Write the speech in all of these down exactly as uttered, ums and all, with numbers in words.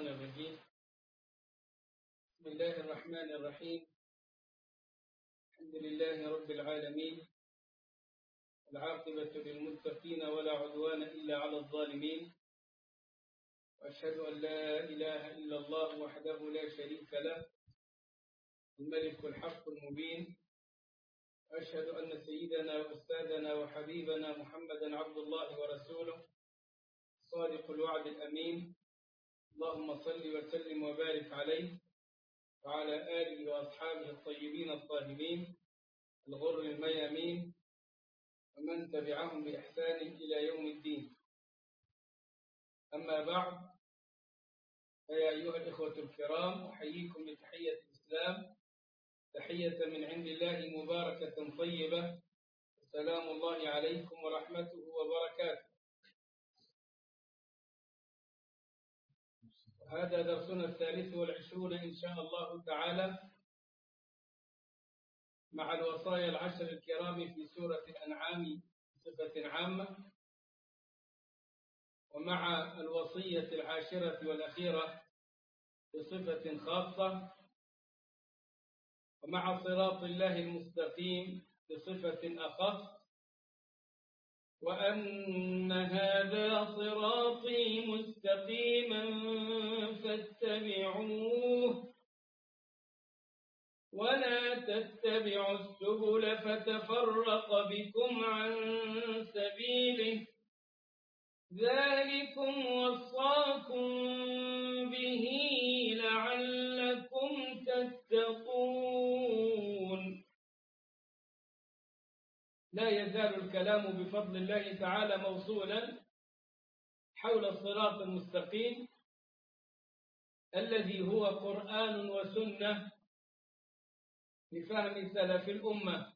الشيطان الرجيم. بسم الله الرحمن الرحيم. الحمد لله رب العالمين، العاقبة للمتقين ولا عدوان إلا على الظالمين، وأشهد أن لا إله إلا الله وحده لا شريك له الملك الحق المبين، وأشهد أن سيدنا وأستاذنا وحبيبنا محمدا عبد الله ورسوله صادق الوعد الأمين. اللهم صل وسلم وبارك عليه وعلى آله وأصحابه الطيبين الطاهرين الغر الميامين ومن تبعهم بإحسان إلى يوم الدين. أما بعد، فيا أيها الإخوة الكرام، أحييكم بتحية الإسلام، تحية من عند الله مباركة طيبة. السلام الله عليكم ورحمته وبركاته. هذا درسنا الثالث والعشرون إن شاء الله تعالى مع الوصايا العشر الكرام في سورة الأنعام بصفة عامة، ومع الوصية العاشرة والأخيرة بصفة خاصة، ومع صراط الله المستقيم بصفة أخص. وأن هذا صراطي مستقيما فاتبعوه ولا تتبعوا السبل فتفرق بكم عن سبيله، ذلكم وصاكم به لعلكم تتقون. لا يزال الكلام بفضل الله تعالى موصولا حول الصراط المستقيم الذي هو قرآن وسنة بفهم سلف الأمة.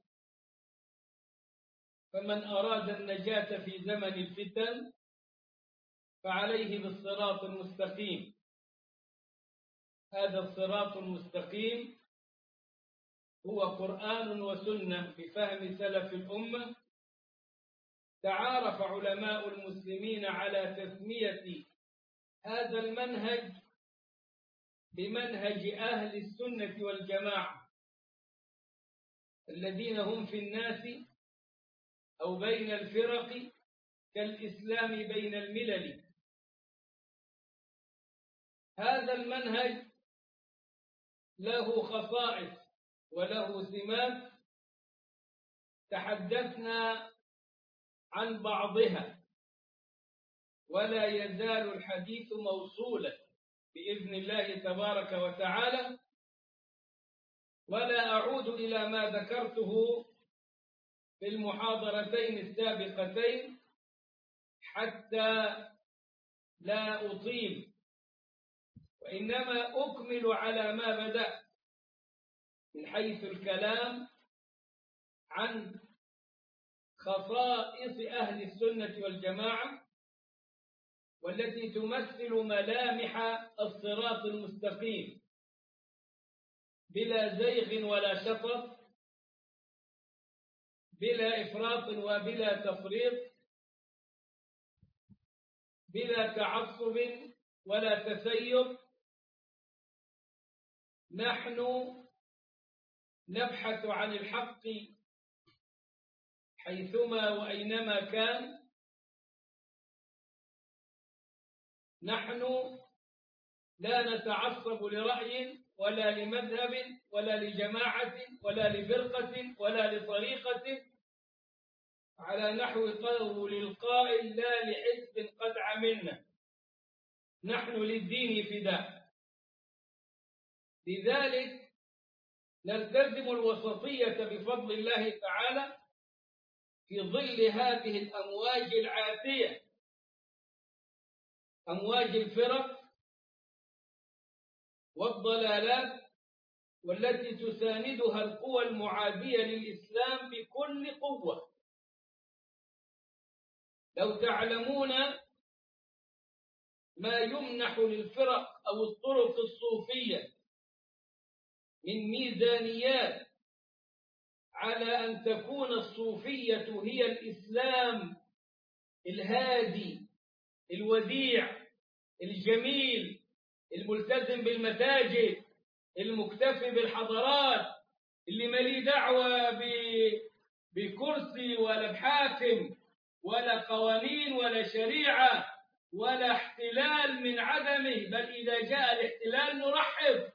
فمن أراد النجاة في زمن الفتن فعليه بالصراط المستقيم. هذا الصراط المستقيم هو قرآن وسنة بفهم سلف الأمة. تعارف علماء المسلمين على تسمية هذا المنهج بمنهج أهل السنة والجماعة الذين هم في الناس أو بين الفرق كالإسلام بين الملل. هذا المنهج له خصائص وله سمات تحدثنا عن بعضها، ولا يزال الحديث موصولا بإذن الله تبارك وتعالى. ولا أعود إلى ما ذكرته في المحاضرتين السابقتين حتى لا أطيل، وإنما أكمل على ما بدأت من حيث الكلام عن خصائص أهل السنة والجماعة والتي تمثل ملامح الصراط المستقيم بلا زيغ ولا شطط، بلا إفراط وبلا تفريط، بلا تعصب ولا تسيب. نحن نبحث عن الحق حيثما وأينما كان. نحن لا نتعصب لرأي ولا لمذهب ولا لجماعة ولا لفرقة ولا لطريقة، على نحو قول القائل: لا لحزب قد عملنا، نحن للدين فداء. لذلك نلتزم الوسطية بفضل الله تعالى في ظل هذه الأمواج العاتية، أمواج الفرق والضلالات، والتي تساندها القوى المعادية للإسلام بكل قوة. لو تعلمون ما يمنح للفرق أو الطرق الصوفية من ميزانيات على أن تكون الصوفية هي الإسلام الهادي الوديع الجميل الملتزم بالمساجد، المكتفي بالحضارات، اللي مالي دعوة بكرسي ولا بحاكم ولا قوانين ولا شريعة ولا احتلال من عدمه، بل إذا جاء الاحتلال نرحب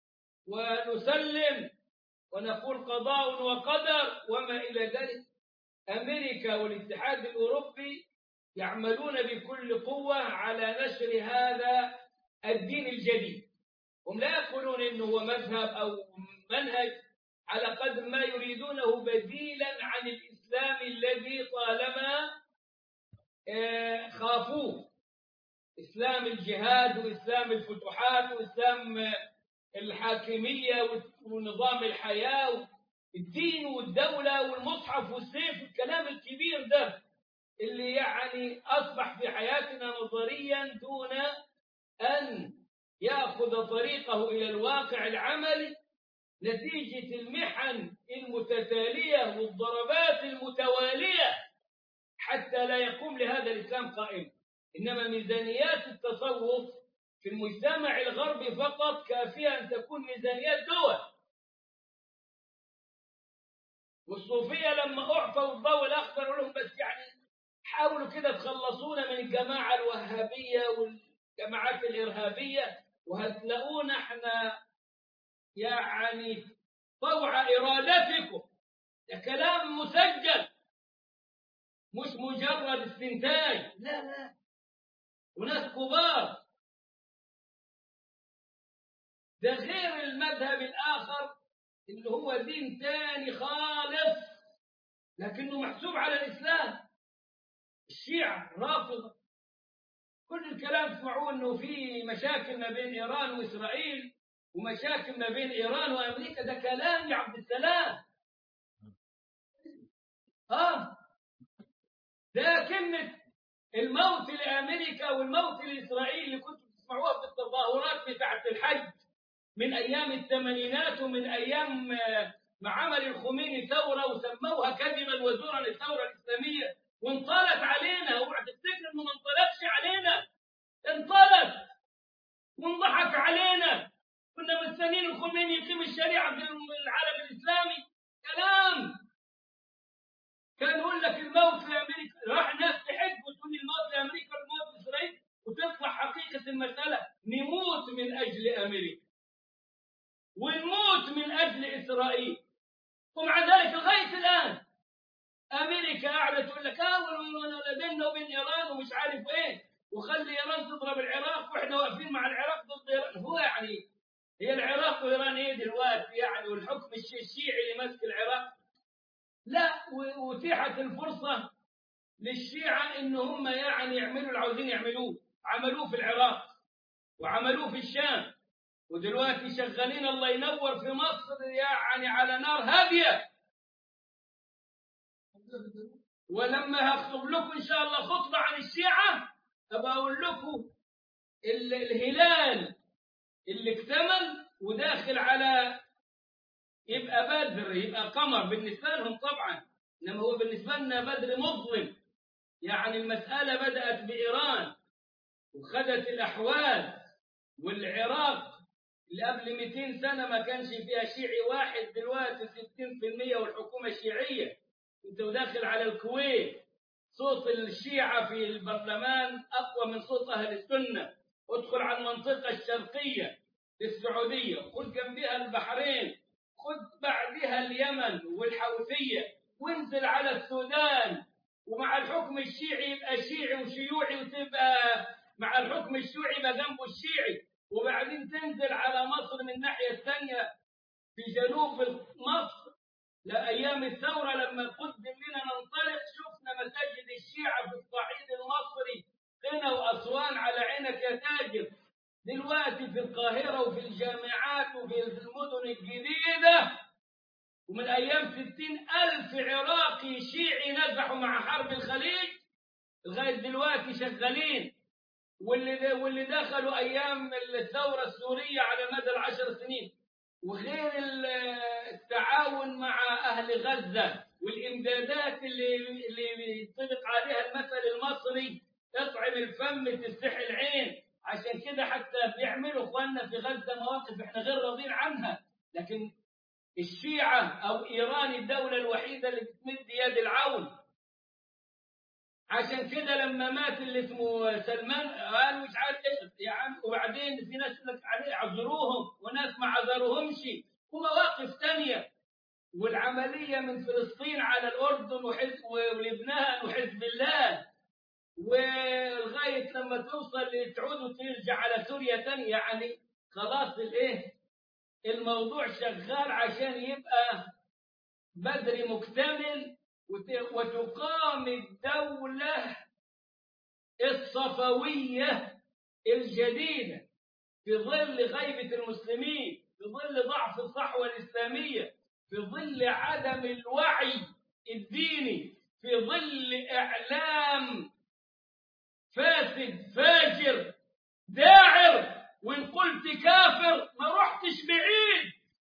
ونسلم ونقول قضاء وقدر وما إلى ذلك. أمريكا والاتحاد الأوروبي يعملون بكل قوة على نشر هذا الدين الجديد. هم لا يقولون إنه هو مذهب أو منهج، على قدر ما يريدونه بديلا عن الإسلام الذي طالما خافوه، إسلام الجهاد وإسلام الفتوحات وإسلام الحاكمية ونظام الحياة والدين والدولة والمصحف والسيف، الكلام الكبير ده اللي يعني أصبح في حياتنا نظريا دون أن يأخذ طريقه إلى الواقع العملي نتيجة المحن المتتالية والضربات المتوالية حتى لا يقوم لهذا الإسلام قائم. إنما ميزانيات التصوف في المجتمع الغربي فقط كافية أن تكون ميزانيات دول. والصوفية لما أعطوا الضوء الأخضر لهم بس يعني حاولوا كده تخلصونا من الجماعة الوهابية والجماعات الإرهابية، وهتلاقونا احنا يعني طوع إرادتكم. ده كلام مسجل مش مجرد استنتاج، لا لا، وناس كبار. ده غير المذهب الآخر اللي هو دين تاني خالص لكنه محسوب على الإسلام، الشيعة الرافضة. كل الكلام تسمعوه انه في مشاكل ما بين ايران واسرائيل ومشاكل ما بين ايران وامريكا، ده كلام يا عبد السلام. اه ده كلمة الموت لامريكا والموت لاسرائيل اللي كنتوا تسمعوها في التظاهرات بتاعة الحج من ايام الثمانينات ومن ايام ما عمل الخميني ثورة وسموها كذبا وزورا الثورة الاسلامية، وانطلت علينا. اوعى تفتكر انه ما انطلقش علينا، انطلق وانضحك علينا. كنا مستنيين الخميني يقيم الشريعة في العالم الإسلامي. كلام كان يقول لك الموت لأمريكا، راح ناس تحج وتقول الموت لأمريكا والموت لإسرائيل، وتطلع حقيقة المسألة نموت من أجل أمريكا ونموت من أجل إسرائيل. ومع ذلك لغاية الآن أمريكا قاعدة تقول لك اه بيننا وبين إيران ومش عارف إيه، وخلي إيران تضرب العراق وإحنا واقفين مع العراق ضد إيران. هو يعني هي العراق وإيران إيه دلوقتي يعني؟ والحكم الشيعي اللي ماسك العراق؟ لا، واتيحت الفرصة للشيعة إن هم يعني يعملوا اللي عاوزين يعملوه. عملوه في العراق وعملوه في الشام، ودلوقتي شغالين الله ينور في مصر يعني على نار هادية. ولما هخطب لكم إن شاء الله خطبة عن الشيعة أبقى أقول لكم الهلال اللي اكتمل وداخل على يبقى بدر، يبقى قمر بالنسبة لهم طبعا، إنما هو بالنسبة لنا بدر مظلم. يعني المسألة بدأت بإيران وخدت الأحوال، والعراق اللي قبل مئتين سنة ما كانش فيها شيعي واحد دلوقتي ستين بالمئة والحكومة الشيعية. انت داخل على الكويت صوت الشيعة في البرلمان أقوى من صوت أهل السنة. ادخل على المنطقة الشرقية السعودية، خد جنبها البحرين، خد بعدها اليمن والحوثية، وانزل على السودان. ومع الحكم الشيعي يبقى شيعي وشيوعي، وتبقى مع الحكم الشيوعي يبقى جنبه الشيعي. وبعدين تنزل على مصر من الناحية الثانية في جنوب مصر لأيام الثورة لما قدم لنا ننطلق، شفنا مساجد الشيعة في الصعيد المصري قنا وأسوان على عينك يا تاجر. دلوقتي في القاهرة وفي الجامعات وفي المدن الجديدة، ومن أيام ستين ألف عراقي شيعي نزحوا مع حرب الخليج لغاية دلوقتي شغالين، واللي واللي دخلوا أيام الثورة السورية على مدى العشر سنين. وغير التعاون مع أهل غزة والإمدادات اللي اللي يطلق عليها المثل المصري اطعم الفم تستحي العين. عشان كده حتى بيعملوا إخواننا عنا في غزة مواقف احنا غير راضين عنها، لكن الشيعة أو إيران الدولة الوحيدة اللي بتمد يد العون. عشان كده لما مات اللي اسمه سلمان قالوا مش عارف ايه يا عم، وبعدين في ناس لك عليه عذروهم وناس ما عذروهمش، ومواقف ثانيه. والعمليه من فلسطين على الاردن وحزب ولبنان وحزب الله، ولغايه لما توصل تعود وترجع على سوريا ثانيه. يعني خلاص الايه الموضوع شغال عشان يبقى بدري مكتمل، وتقام الدولة الصفوية الجديدة في ظل غيبة المسلمين، في ظل ضعف الصحوة الإسلامية، في ظل عدم الوعي الديني، في ظل إعلام فاسد فاجر داعر. وإن قلت كافر ما رحتش بعيد.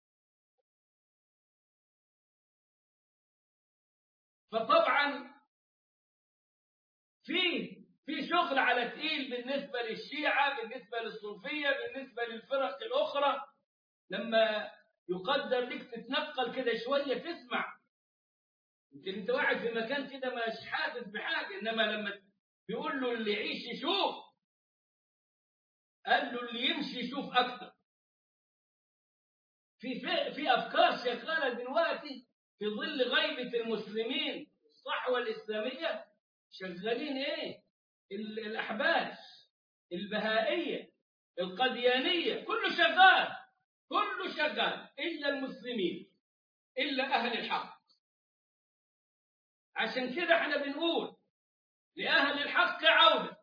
فطبعا في في شغل على تقيل بالنسبة للشيعة، بالنسبة للصوفية، بالنسبة للفرق الأخرى. لما يقدر لك تتنقل كده شوية تسمع، يمكن أنت واحد في مكان كده مش حاسس بحاجة، إنما لما بيقول له اللي يعيش يشوف، قال له اللي يمشي يشوف أكثر. في في أفكار شغالة دلوقتي في ظل غيبة المسلمين، الصحوة الإسلامية شغالين إيه؟ الأحباش، البهائية، القديانية، كله شغال، كله شغال إلا المسلمين، إلا أهل الحق. عشان كده احنا بنقول لأهل الحق عودة،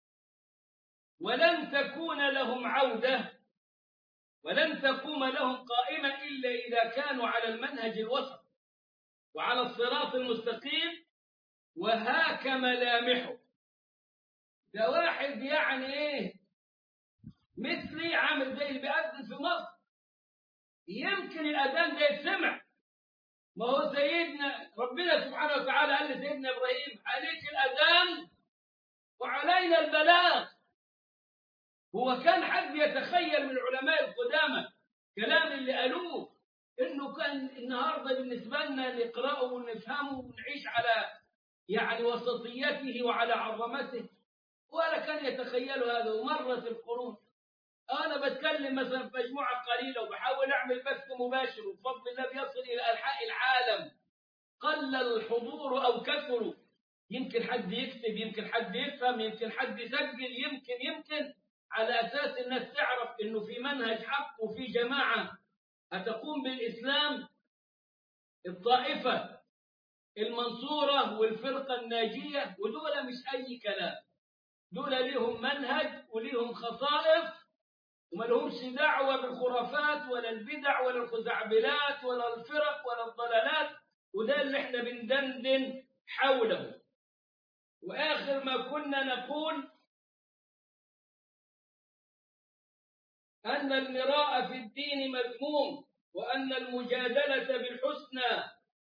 ولن تكون لهم عودة ولن تقوم لهم قائمة إلا إذا كانوا على المنهج الوسط وعلى الصراط المستقيم وهاك ملامحه. ده واحد يعني إيه مثلي عامل زي اللي بيأذن في مصر، يمكن الأذان ده يتسمع. ما هو سيدنا ربنا سبحانه وتعالى قال لسيدنا إبراهيم عليك الأذان وعلينا البلاغ. هو كان حد يتخيل من العلماء القدامى كلام اللي قالوه إنه كان النهاردة بالنسبة لنا نقرأه ونفهمه ونعيش على يعني وسطيته وعلى عظمته؟ ولا كان يتخيل هذا. ومرت القرون، أنا بتكلم مثلا في مجموعة قليلة وبحاول أعمل بث مباشر، وبفضل الله بيصل إلى أنحاء العالم، قل الحضور أو كثروا. يمكن حد يكتب، يمكن حد يفهم، يمكن حد يسجل، يمكن يمكن على أساس الناس تعرف إنه في منهج حق وفي جماعة هتقوم بالإسلام، الطائفة المنصورة والفرقة الناجية. ودول مش أي كلام، دول ليهم منهج وليهم خصائص، وما لهمش دعوة بالخرافات ولا البدع ولا الخزعبلات ولا الفرق ولا الضلالات. وده اللي احنا بندندن حوله. وآخر ما كنا نقول أن المراء في الدين مذموم، وأن المجادلة بالحسنى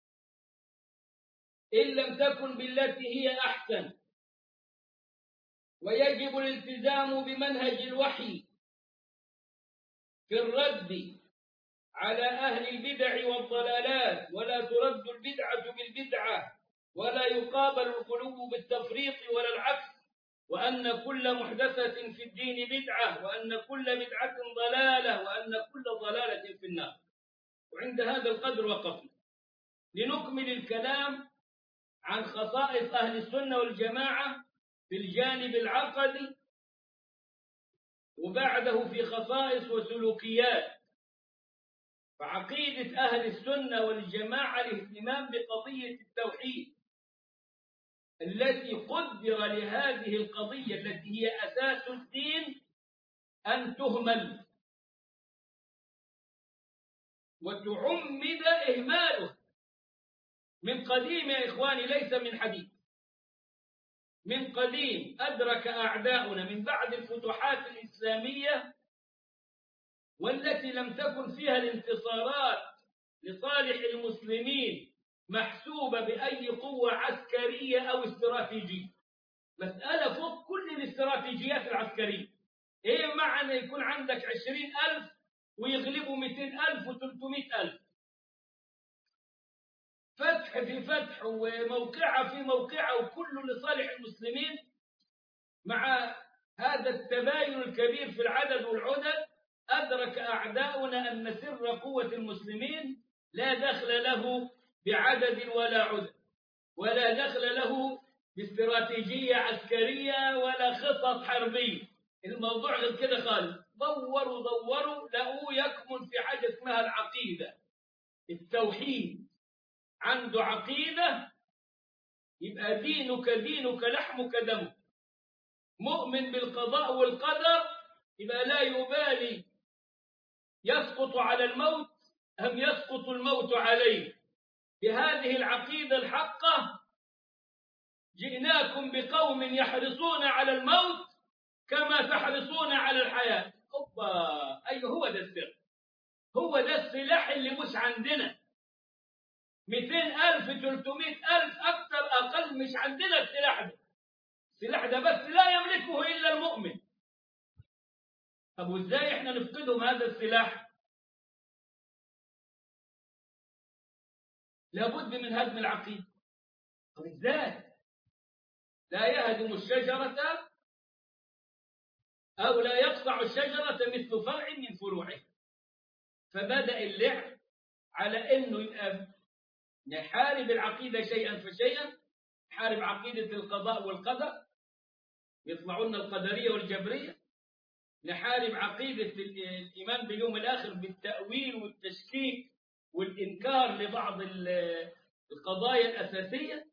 إن لم تكن بالتي هي أحسن، ويجب الالتزام بمنهج الوحي في الرد على أهل البدع والضلالات، ولا ترد البدعة بالبدعة، ولا يقابل الغلو بالتفريط ولا العكس، وأن كل محدثة في الدين بدعة، وأن كل بدعة ضلالة، وأن كل ضلالة في النار. وعند هذا القدر وقفنا لنكمل الكلام عن خصائص أهل السنة والجماعة في الجانب العقدي، وبعده في خصائص وسلوكيات. فعقيدة أهل السنة والجماعة الاهتمام بقضية التوحيد التي قدر لهذه القضية التي هي أساس الدين أن تهمل وتعمد إهماله من قديم يا إخواني، ليس من حديث، من قديم. أدرك أعداؤنا من بعد الفتوحات الإسلامية والتي لم تكن فيها الانتصارات لصالح المسلمين محسوبة بأي قوة عسكرية أو استراتيجية، مسألة فوق كل الاستراتيجيات العسكرية. إيه معنى يكون عندك عشرين ألف ويغلبوا مئتين ألف وثلاثمائة ألف؟ فتح في فتح وموقعة في موقعة وكله لصالح المسلمين، مع هذا التباين الكبير في العدد والعدد أدرك أعداؤنا أن سر قوة المسلمين لا دخل له بعدد ولا عدد، ولا دخل له باستراتيجية عسكرية ولا خطط حربية. الموضوع غير كده خالص. دوروا دوروا لقوه يكمن في حاجة اسمها العقيدة، التوحيد. عنده عقيدة يبقى دينك دينك لحمك دمك. مؤمن بالقضاء والقدر يبقى لا يبالي يسقط على الموت أم يسقط الموت عليه. بهذه العقيدة الحقة جئناكم بقوم يحرصون على الموت كما تحرصون على الحياة. أوبا، أيوه، هو ده السر، هو ده السلاح اللي مش عندنا. مئتين ألف ثلاثمائة ألف أكثر أقل مش عندنا السلاح ده. السلاح ده بس لا يملكه إلا المؤمن. طب وإزاي إحنا نفقدهم هذا السلاح؟ لابد من هدم العقيدة. طب إزاي؟ لا يهدم الشجرة أو لا يقطع الشجرة مثل فرع من فروعه. فبدأ اللعب على إنه يبقى نحارب العقيدة شيئا فشيئا. نحارب عقيدة القضاء والقدر، يطلعوا لنا القدرية والجبرية. نحارب عقيدة الإيمان باليوم الآخر بالتأويل والتشكيك والإنكار لبعض القضايا الأساسية،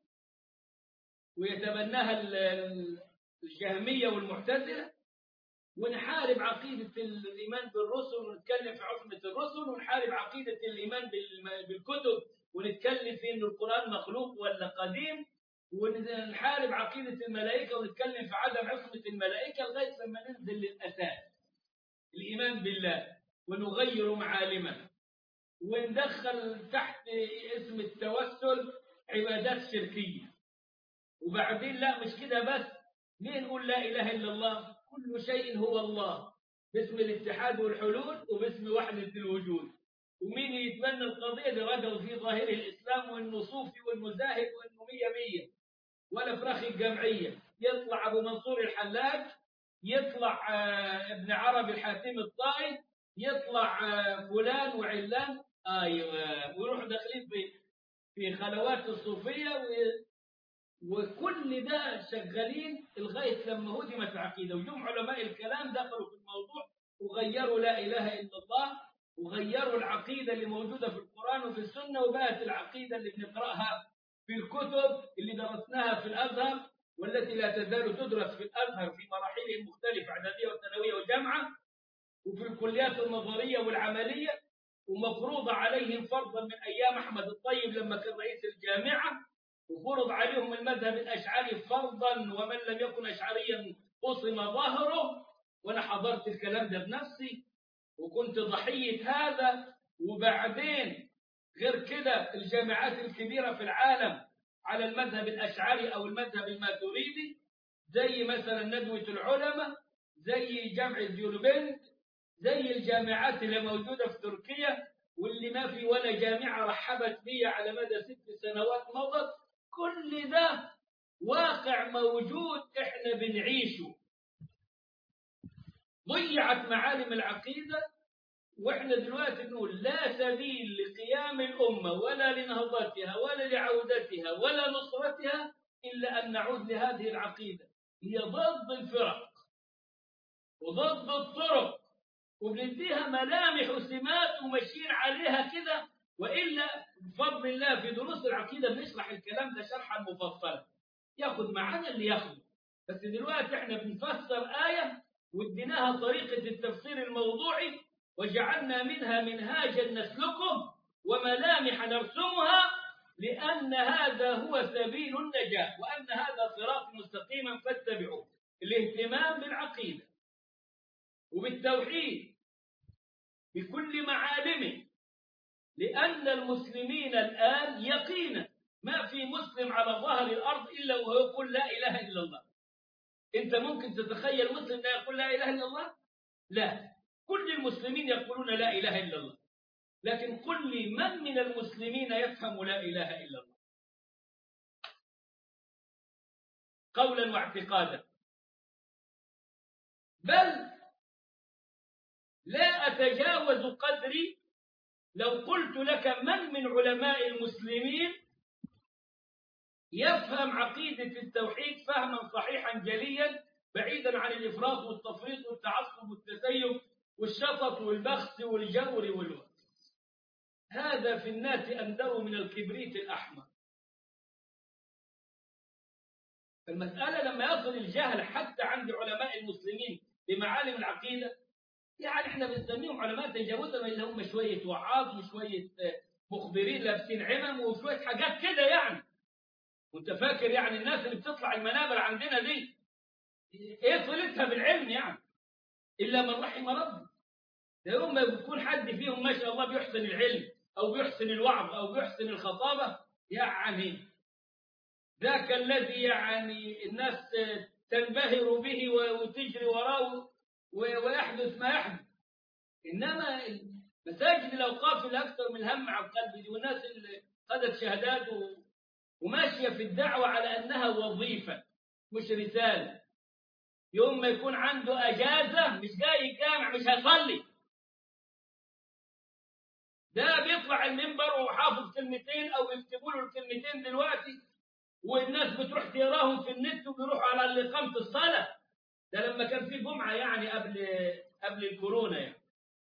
ويتبناها الجهمية والمعتزلة. ونحارب عقيدة الإيمان بالرسل ونتكلم في عصمة الرسل. ونحارب عقيدة الإيمان بالكتب ونتكلم في إن القرآن مخلوق ولا قديم. ونحارب عقيدة الملائكة ونتكلم في عدم عصمة الملائكة، لغاية لما ننزل للأساس الإيمان بالله ونغير معالمه، وندخل تحت اسم التوسل عبادات شركية. وبعدين لا مش كده بس، ليه نقول لا إله إلا الله؟ كل شيء هو الله، باسم الاتحاد والحلول وباسم وحدة الوجود. ومين يتبنى القضية دي رجل في ظاهره الإسلام وإنه صوفي وإنه زاهد وإنه مية مية ولا فراخ الجمعية. يطلع أبو منصور الحلاج، يطلع ابن عربي الحاتم الطائي، يطلع فلان وعلان، أيوة، ويروحوا داخلين في في خلوات الصوفية، وكل ده شغالين لغاية لما هدمت العقيدة. وجم علماء الكلام دخلوا في الموضوع وغيروا لا إله إلا الله، وغيروا العقيدة اللي موجودة في القرآن وفي السنة، وبقت العقيدة اللي بنقرأها في الكتب اللي درسناها في الأزهر، والتي لا تزال تدرس في الأزهر في مراحله المختلفة، إعدادية وثانوية وجامعة، وفي الكليات النظرية والعملية، ومفروضة عليهم فرضا من أيام أحمد الطيب لما كان رئيس الجامعة، وفرض عليهم المذهب الأشعري فرضا، ومن لم يكن أشعريا قصم ظهره. وأنا حضرت الكلام ده بنفسي وكنت ضحية هذا. وبعدين غير كده الجامعات الكبيرة في العالم على المذهب الأشعري أو المذهب الماتريدي، زي مثلا ندوة العلماء، زي جامعة ديوربند، زي الجامعات اللي موجودة في تركيا، واللي ما في ولا جامعة رحبت بي على مدى ست سنوات مضت. كل ده واقع موجود احنا بنعيشه. ضيعت معالم العقيدة، واحنا دلوقتي نقول لا سبيل لقيام الأمة ولا لنهضتها ولا لعودتها ولا نصرتها إلا أن نعود لهذه العقيدة. هي ضد الفرق وضد الطرق، وبنديها ملامح وسمات وماشيين عليها كده. وإلا بفضل الله في دروس العقيدة بنشرح الكلام ده شرحا مفصلا، ياخد معانا اللي ياخده. بس دلوقتي احنا بنفسر آية واديناها طريقة التفسير الموضوعي، وجعلنا منها منهاجا نسلكه وملامح نرسمها، لأن هذا هو سبيل النجاة، وأن هذا صراط مستقيما فاتبعوه. الاهتمام بالعقيدة وبالتوحيد بكل معالمه، لأن المسلمين الآن يقينا ما في مسلم على ظهر الأرض إلا وهو يقول لا إله إلا الله. أنت ممكن تتخيل مسلم لا يقول لا إله إلا الله؟ لا، كل المسلمين يقولون لا إله إلا الله، لكن قل لي من من المسلمين يفهم لا إله إلا الله قولا واعتقادا؟ بل لا أتجاوز قدري لو قلت لك من من علماء المسلمين يفهم عقيدة التوحيد فهما صحيحا جليا بعيدا عن الإفراط والتفريط والتعصب والتسيب والشطط والبخس والجور والوقت. هذا في الناس أندر من الكبريت الأحمر. المسألة لما يصل الجهل حتى عند علماء المسلمين بمعالم العقيدة، يعني احنا بنسميهم علماء تجاوزا، اللي هم شوية وعاظ وشوية مخبرين لابسين عمم وشوية حاجات كده يعني. وانت فاكر يعني الناس اللي بتطلع المنابر عندنا دي ايه صلتها بالعلم يعني؟ إلا من رحم ربي. ده يوم ما بيكون حد فيهم ما شاء الله بيحسن العلم أو بيحسن الوعظ أو بيحسن الخطابة، يعني ذاك الذي يعني الناس تنبهر به وتجري وراه ويحدث ما يحدث. إنما مساجد الأوقاف اللي أكثر من هم على القلب دي، والناس اللي خدت شهادات وماشية في الدعوة على أنها وظيفة مش رسالة، يوم ما يكون عنده أجازة مش جاي الجامع مش هيصلي. ده بيطلع المنبر وحافظ كلمتين أو يكتبوا له الكلمتين دلوقتي، والناس بتروح تقراهم في النت وبيروحوا على إقامة الصلاة. ده لما كان في جمعة يعني قبل قبل الكورونا يعني.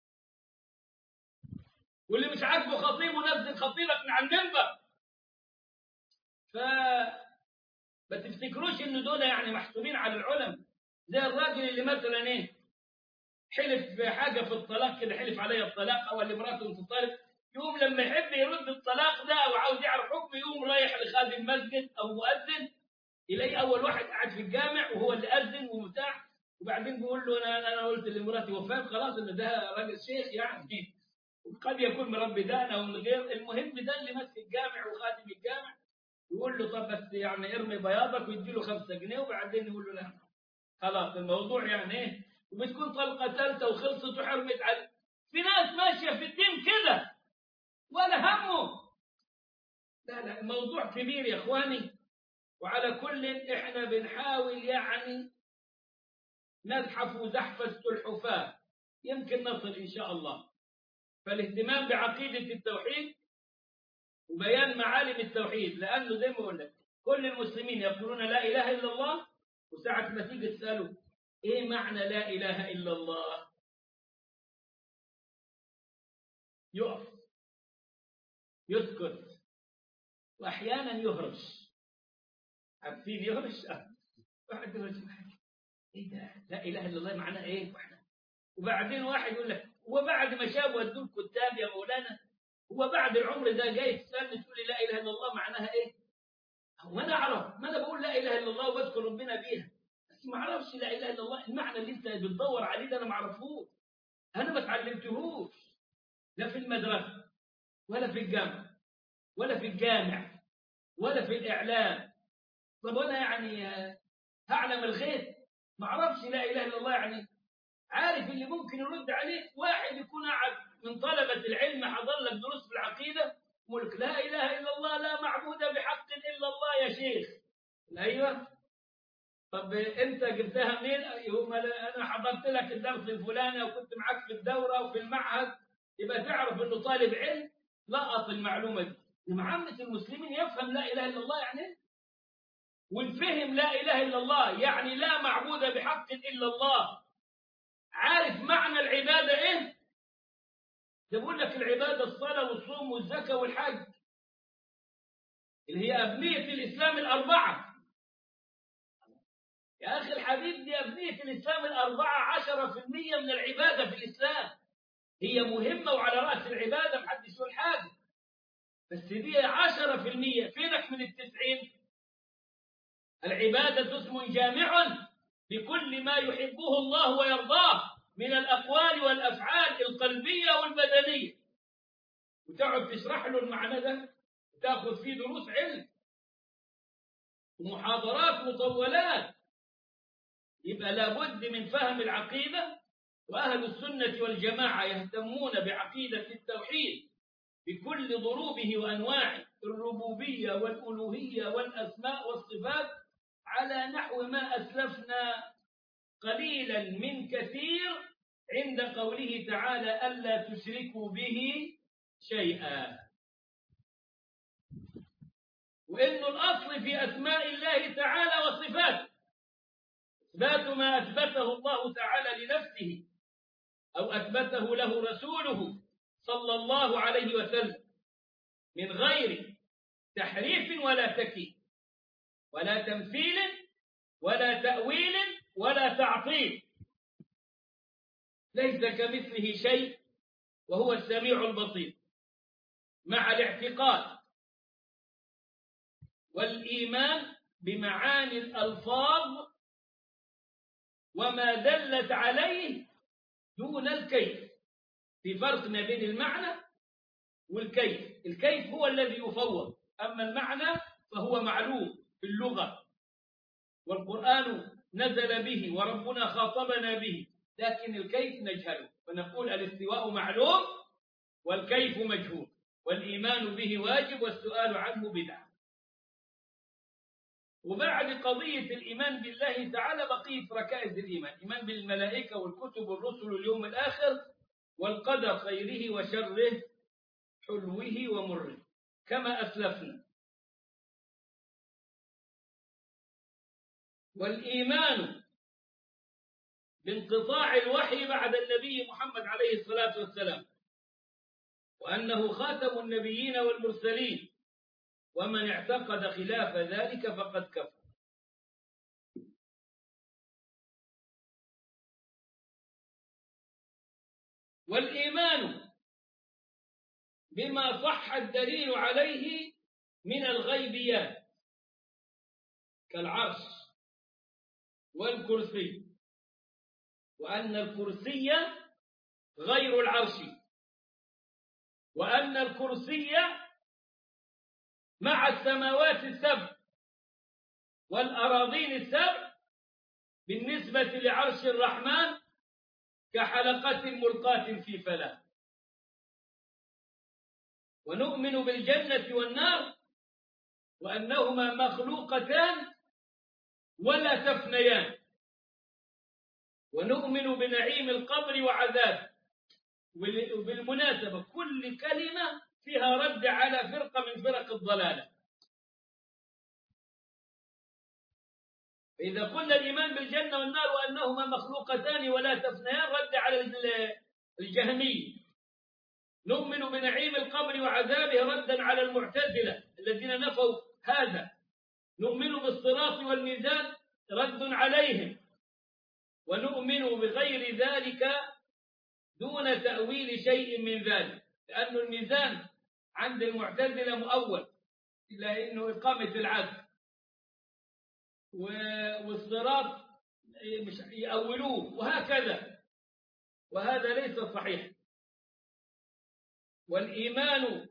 واللي مش عاجبه خطيبه نزل خطيبك من على المنبر. ف ما تفتكروش ان دول يعني محسوبين على العلم. زي الراجل اللي مثلا ايه حلف حاجه في الطلاق كده، حلف عليا الطلاق او اللي مراته تطلق، يوم لما يحب يرد الطلاق ده او عاوز يعرف حكمه يقوم رايح لخادم المسجد او مؤذن، يلاقي اول واحد قاعد في الجامع وهو اللي اذن وبتاع، وبعدين بيقول له انا انا قلت لمراتي وفاه خلاص ان ده راجل شيخ يعني، وقد يكون مربي دقن او من غير، المهم ده اللي ماسك الجامع وخادم الجامع يقول له طب بس يعني ارمي بياضك ويدي له خمسة جنيه، وبعدين يقول له لا خلاص الموضوع يعني ايه، وبتكون طلقه ثالثه وخلصت وحرمت عليه. في ناس ماشيه في الدين كده ولا همه. لا لا الموضوع كبير يا اخواني. وعلى كل احنا بنحاول يعني نزحف زحف السلحفاة يمكن نصل ان شاء الله. فالاهتمام بعقيده التوحيد وبيان معالم التوحيد، لانه زي ما قلت لك كل المسلمين يقولون لا اله الا الله، وساعه ما تيجي تساله ايه معنى لا اله الا الله يقف يسكت واحيانا يهرش. عارفين يهرش؟ واحد يهرش ايه ده لا اله الا الله معناه ايه؟ وبعدين واحد يقول لك وبعد ما شاب ودوا الكتاب يا مولانا، هو بعد العمر ده جاي تسالني تقول لي لا اله الا الله معناها ايه؟ هو انا اعرف، ما انا بقول لا اله الا الله وبذكر ربنا بيها، بس ما اعرفش لا اله الا الله المعنى اللي انت بتدور عليه ده، انا ما اعرفوش، انا ما اتعلمتهوش لا في المدرسه ولا في الجامعه ولا في الجامع ولا في الاعلام. طب انا يعني هعلم الغيب؟ ما اعرفش لا اله الا الله يعني. عارف اللي ممكن يرد عليك واحد يكون قاعد من طلبه العلم حضر لك دروس في العقيده يقول لك لا اله الا الله لا معبود بحق الا الله يا شيخ. ايوه طب انت جبتها منين؟ يوم انا حضرت لك الدرس الفلاني وكنت معك في الدوره وفي المعهد، يبقى تعرف انه طالب علم لقط المعلومه دي. عامه المسلمين يفهم لا اله الا الله يعني، ونفهم لا اله الا الله يعني لا معبود بحق الا الله. عارف معنى العباده ايه؟ ده بقول لك العباده الصلاه والصوم والزكاه والحج، اللي هي ابنيه الاسلام الاربعه. يا أخي الحبيب دي أبنية الإسلام الأربعة، عشرة في المية من العبادة في الإسلام، هي مهمة وعلى رأس العبادة محدش يقول حاجة، بس دي عشرة في المية. فينك من التسعين؟ العبادة اسم جامع لكل ما يحبه الله ويرضاه من الأقوال والأفعال القلبية والبدنية، وتقعد تشرح له المعنى ده وتأخذ فيه دروس علم ومحاضرات مطولات. يبقى لابد من فهم العقيدة وأهل السنة والجماعة يهتمون بعقيدة التوحيد بكل ضروبه وأنواعه، الربوبية والألوهية والأسماء والصفات، على نحو ما أسلفنا قليلا من كثير عند قوله تعالى ألا تشركوا به شيئا. وإن الأصل في أسماء الله تعالى وصفاته إثبات ما أثبته الله تعالى لنفسه أو أثبته له رسوله صلى الله عليه وسلم من غير تحريف ولا تكييف ولا تمثيل ولا تأويل ولا تعطيل. ليس كمثله شيء وهو السميع البصير، مع الاعتقاد والإيمان بمعاني الألفاظ وما دلت عليه دون الكيف. في فرق ما بين المعنى والكيف. الكيف هو الذي يفوض، أما المعنى فهو معلوم في اللغة، والقرآن نزل به وربنا خاطبنا به، لكن الكيف نجهله، فنقول الاستواء معلوم والكيف مجهول، والإيمان به واجب والسؤال عنه بدعة. وبعد قضية الإيمان بالله تعالى بقية ركائز الإيمان: إيمان بالملائكة والكتب والرسل واليوم الآخر والقدر خيره وشره حلوه ومره كما أسلفنا. والإيمان بانقطاع الوحي بعد النبي محمد عليه الصلاة والسلام، وأنه خاتم النبيين والمرسلين، ومن اعتقد خلاف ذلك فقد كفر. والإيمان بما صح الدليل عليه من الغيبيات كالعرش والكرسي، وأن الكرسي غير العرش، وأن الكرسي مع السماوات السبع والأراضين السبع بالنسبة لعرش الرحمن كحلقة ملقاة في فلاة. ونؤمن بالجنة والنار وأنهما مخلوقتان ولا تفنيان. ونؤمن بنعيم القبر وعذابه. وبالمناسبة كل كلمة فيها رد على فرقة من فرق الضلالة. إذا قلنا الإيمان بالجنة والنار وأنهما مخلوقتان ولا تفنيان رد على الجهمية. نؤمن بنعيم القبر وعذابه ردا على المعتزلة الذين نفوا هذا. نؤمن بالصراط والميزان رد عليهم. ونؤمن بغير ذلك دون تأويل شيء من ذلك، لأن الميزان عند المعتزلة مؤول إلا أنه إقامة العدل، والصراط مش يأولوه وهكذا، وهذا ليس صحيح. والإيمان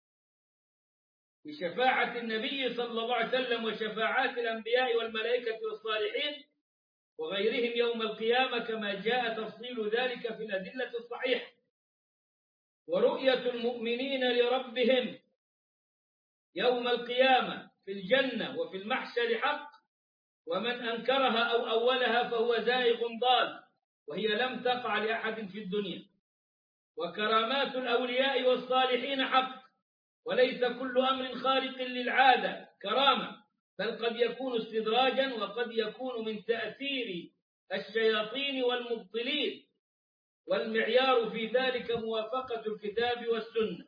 بشفاعة النبي صلى الله عليه وسلم وشفاعات الأنبياء والملائكة والصالحين وغيرهم يوم القيامة كما جاء تفصيل ذلك في الأدلة الصحيحة. ورؤية المؤمنين لربهم يوم القيامة في الجنة وفي المحشر حق، ومن أنكرها أو أولها فهو زائغ ضال، وهي لم تقع لأحد في الدنيا. وكرامات الأولياء والصالحين حق، وليس كل أمر خارق للعادة كرامة، بل قد يكون استدراجا وقد يكون من تأثير الشياطين والمبطلين، والمعيار في ذلك موافقة الكتاب والسنة.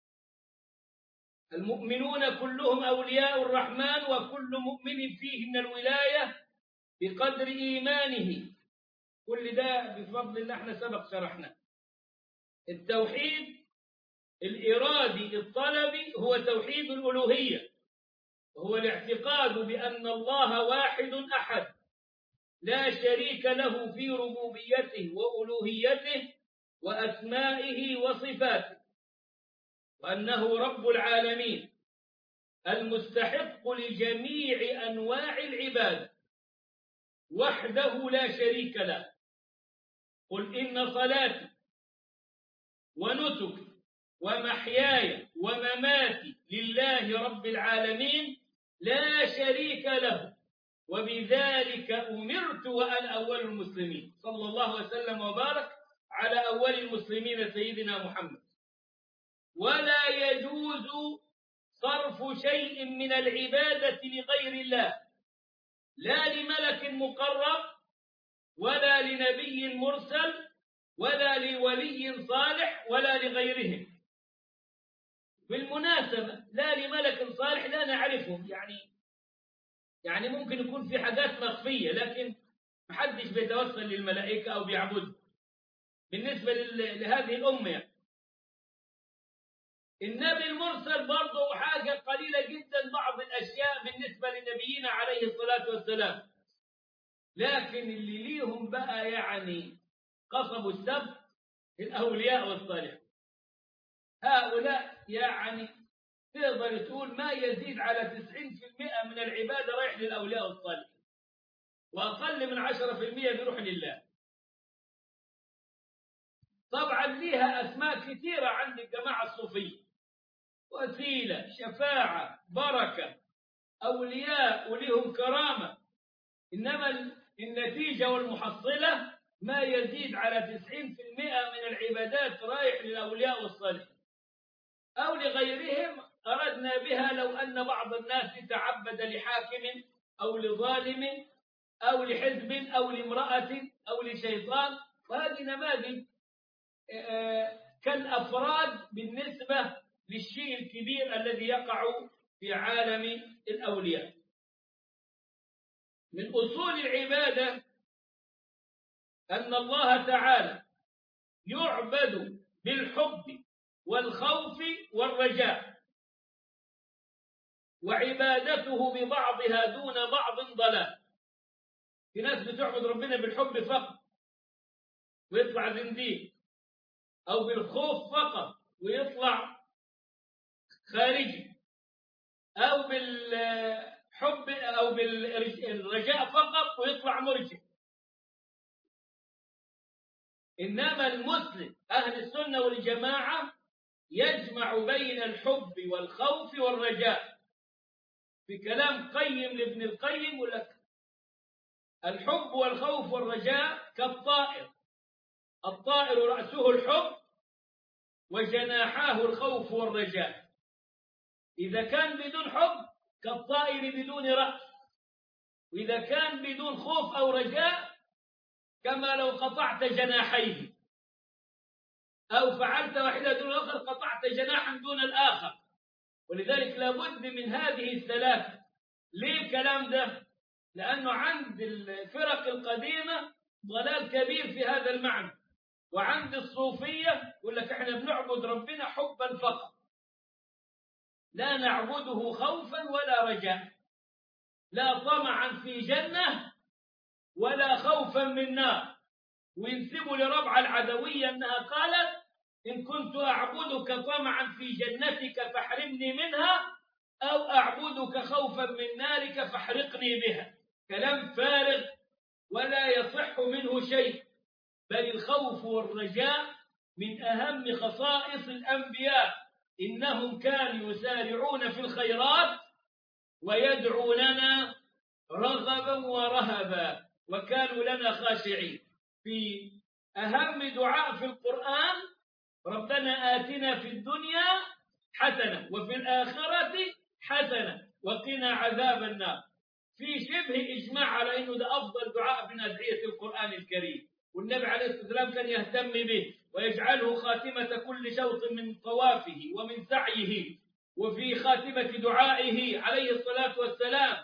المؤمنون كلهم أولياء الرحمن، وكل مؤمن فيه من الولاية بقدر إيمانه. كل ده بفضل الله احنا سبق شرحنا. التوحيد الإرادي الطلبي هو توحيد الألوهية، وهو الاعتقاد بأن الله واحد أحد لا شريك له في ربوبيته وألوهيته وأسمائه وصفاته، وأنه رب العالمين المستحق لجميع أنواع العباد وحده لا شريك له، قل إن صلاتي ونسكي ومحياي ومماتي لله رب العالمين لا شريك له وبذلك أمرت وأنا أول المسلمين. صلى الله وسلم وبارك على أول المسلمين سيدنا محمد. ولا يجوز صرف شيء من العبادة لغير الله، لا لملك مقرب ولا لنبي مرسل ولا لولي صالح ولا لغيرهم. بالمناسبة لا لملك صالح لا نعرفهم، يعني يعني ممكن يكون في حاجات مخفية لكن محدش بيتوسل للملائكة أو بيعبدهم بالنسبة لهذه الأمة. يعني النبي المرسل برضه حاجة قليلة جدا بعض الأشياء بالنسبة لنبينا عليه الصلاة والسلام، لكن اللي ليهم بقى يعني قصبوا السبت الأولياء والصالحين. هؤلاء يعني تقدر تقول ما يزيد على تسعين بالمئة من العبادة رايح للأولياء والصالحين، وأقل من عشرة بالمئة بيروح لله. طبعا ليها أسماء كثيرة عند الجماعة الصوفية: وسيلة، شفاعة، بركة، أولياء وليهم كرامة، إنما النتيجة والمحصلة ما يزيد على تسعين بالمئة من العبادات رايح للأولياء والصالحين أو لغيرهم. أردنا بها لو أن بعض الناس تعبد لحاكم أو لظالم أو لحزب أو لامرأة أو لشيطان، وهذه نماذج كالأفراد بالنسبة للشيء الكبير الذي يقع في عالم الأولياء. من أصول العبادة أن الله تعالى يعبد بالحب والخوف والرجاء، وعبادته ببعضها دون بعض ضلال. في ناس بتعبد ربنا بالحب فقط ويطلع زنديق، أو بالخوف فقط ويطلع خارجي، أو بالحب أو بالرجاء فقط ويطلع مرجع. إنما المسلم أهل السنة والجماعة يجمع بين الحب والخوف والرجاء. في كلام قيم لابن القيم يقول لك الحب والخوف والرجاء كالطائر، الطائر رأسه الحب وجناحاه الخوف والرجاء. إذا كان بدون حب كالطائر بدون رأس، وإذا كان بدون خوف أو رجاء كما لو قطعت جناحيه أو فعلت واحدة دون الآخر قطعت جناحا دون الآخر. ولذلك لابد من هذه الثلاثة. ليه الكلام ده؟ لأنه عند الفرق القديمة ضلال كبير في هذا المعنى، وعند الصوفية يقول لك احنا بنعبد ربنا حبا فقط، لا نعبده خوفا ولا رجاء، لا طمعا في جنة ولا خوفا من نار. وينسبوا لربعة العدوية أنها قالت إن كنت أعبدك طمعا في جنتك فاحرمني منها، أو أعبدك خوفا من نارك فاحرقني بها. كلام فارغ ولا يصح منه شيء، بل الخوف والرجاء من أهم خصائص الأنبياء، إنهم كانوا يسارعون في الخيرات ويدعوننا رغبا ورهبا وكانوا لنا خاشعين. في أهم دعاء في القرآن ربنا آتنا في الدنيا حسنة وفي الآخرة حسنة وقنا عذاب النار. في شبه إجماع على أنه ده أفضل دعاء من أدعية القرآن الكريم، والنبي عليه الصلاة والسلام كان يهتم به ويجعله خاتمة كل شوط من طوافه ومن سعيه، وفي خاتمة دعائه عليه الصلاة والسلام.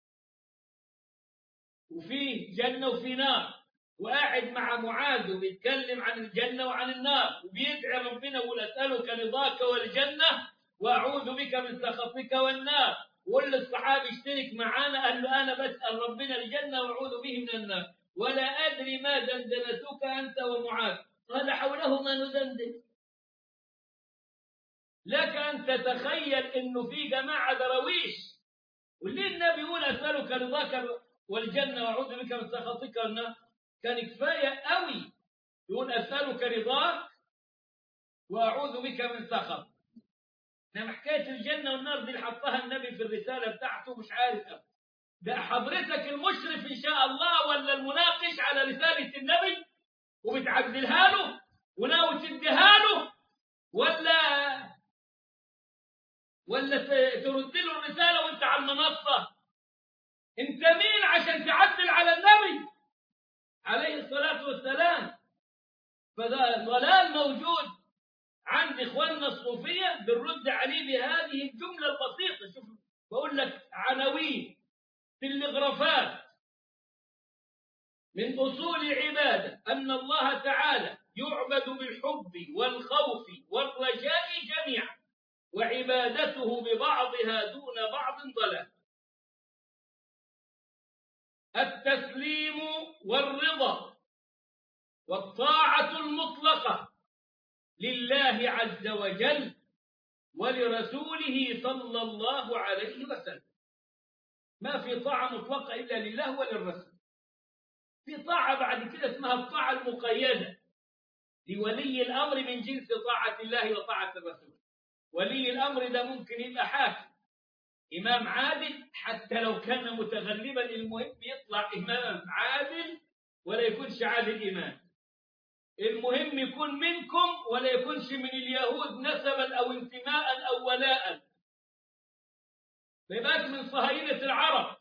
وفي جنة وفي نار، وقاعد مع معاذ وبيتكلم عن الجنة وعن النار وبيدعي ربنا ويقول أسألك رضاك والجنة وأعوذ بك من سخطك والنار. وقال للصحابي اشترك معانا، قال له أنا بسأل ربنا الجنة وأعوذ به من النار ولا أدري ما دندنتك أنت ومعاذ. قال حولهما ندندن. لك أن تتخيل إنه في جماعة درويش واللي النبي يقول أسألك رضاك والجنة وأعوذ بك من سخطك والنار، كان كفاية قوي يقول أسألك رضاك وأعوذ بك من سخط. إنما حكاية الجنة والنار دي اللي حطها النبي في الرسالة بتاعته مش عارف. ده حضرتك المشرف إن شاء الله ولا المناقش على رسالة النبي وبتعدلها له وناوي تديها له، ولا ولا ترد له الرسالة وانت على المنصة؟ انت مين عشان تعدل على النبي عليه الصلاة والسلام؟ فده ضلال موجود عند إخواننا الصوفية، بنرد عليه بهذه الجملة البسيطة. شوف بقول لك عناوين تلغرافات من أصول العبادة أن الله تعالى يعبد بالحب والخوف والرجاء جميعا، وعبادته ببعضها دون بعض ضلال. التسليم والرضا والطاعة المطلقة لله عز وجل ولرسوله صلى الله عليه وسلم. ما في طاعة مطلقة إلا لله وللرسول. في طاعة بعد كده اسمها الطاعة المقيدة لولي الأمر من جنس طاعة الله وطاعة الرسول. ولي الأمر ده ممكن يبقى حاكم، إمام عادل، حتى لو كان متغلبا المهم يطلع إمام عادل ولا يكونش عادل إمام. المهم يكون منكم ولا يكونش من اليهود نسبا أو انتماء أو ولاء، ما يبقاش من صهاينة العرب.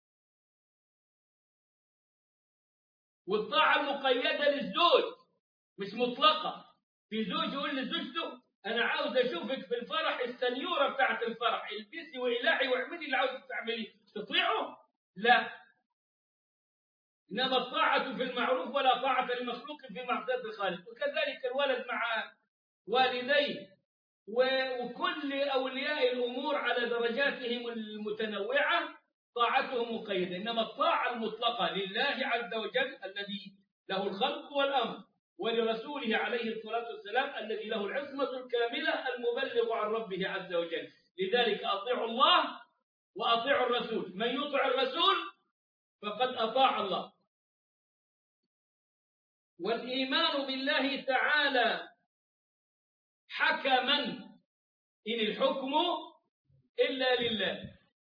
والطاعة المقيدة للزوج مش مطلقة. في زوج يقول لزوجته أنا عاوز أشوفك في الفرح السنيورة بتاعت الفرح، البسي وإلاعي واعملي اللي عاوز تعمليه. تطيعه؟ لا. إنما الطاعة في المعروف ولا طاعة لمخلوق في معصية الخالق. وكذلك الولد مع والديه، وكل أولياء الأمور على درجاتهم المتنوعة طاعتهم مقيدة. إنما الطاعة المطلقة لله عز وجل الذي له الخلق والأمر، ولرسوله عليه الصلاة والسلام الذي له العصمة الكاملة المبلغ عن ربه عز وجل. لذلك أطيعوا الله وأطيعوا الرسول. من يطع الرسول فقد أطاع الله. والإيمان بالله تعالى حكما، إن الحكم إلا لله.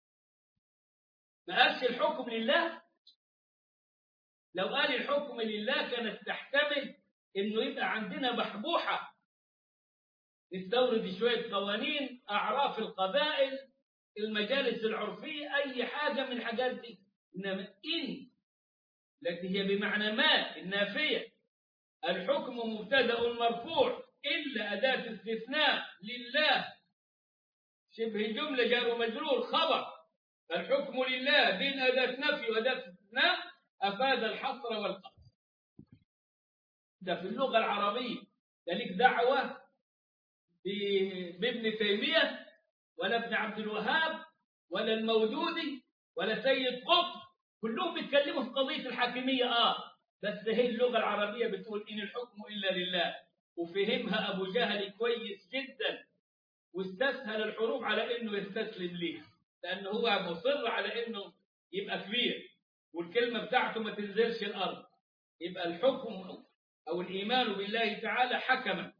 ما قالش الحكم لله. لو قال الحكم لله كانت تحتمل إنه يبقى عندنا بحبوحة نستورد شوية قوانين، أعراف القبائل، المجالس العرفية، أي حاجة من الحاجات دي. إنما إن التي هي بمعنى ما النافية، الحكم مبتدأ مرفوع إلا أداة استثناء لله، شبه جملة جار ومجرور خبر. الحكم لله بين أداة نفي وأداة استثناء أفاد الحصر والقصر. ده في اللغة العربية. ده ليك دعوة بابن تيمية ولا ابن عبد الوهاب ولا المودودي ولا سيد قطب، كلهم بيتكلموا في قضية الحاكمية. آه بس هي اللغة العربية بتقول إن الحكم إلا لله، وفهمها أبو جهل كويس جدا، واستسهل الحروب على إنه يستسلم ليها، لأنه هو مصر على إنه يبقى كبير والكلمة بتاعته ما تنزلش الأرض. يبقى الحكم أو الإيمان بالله تعالى حكما.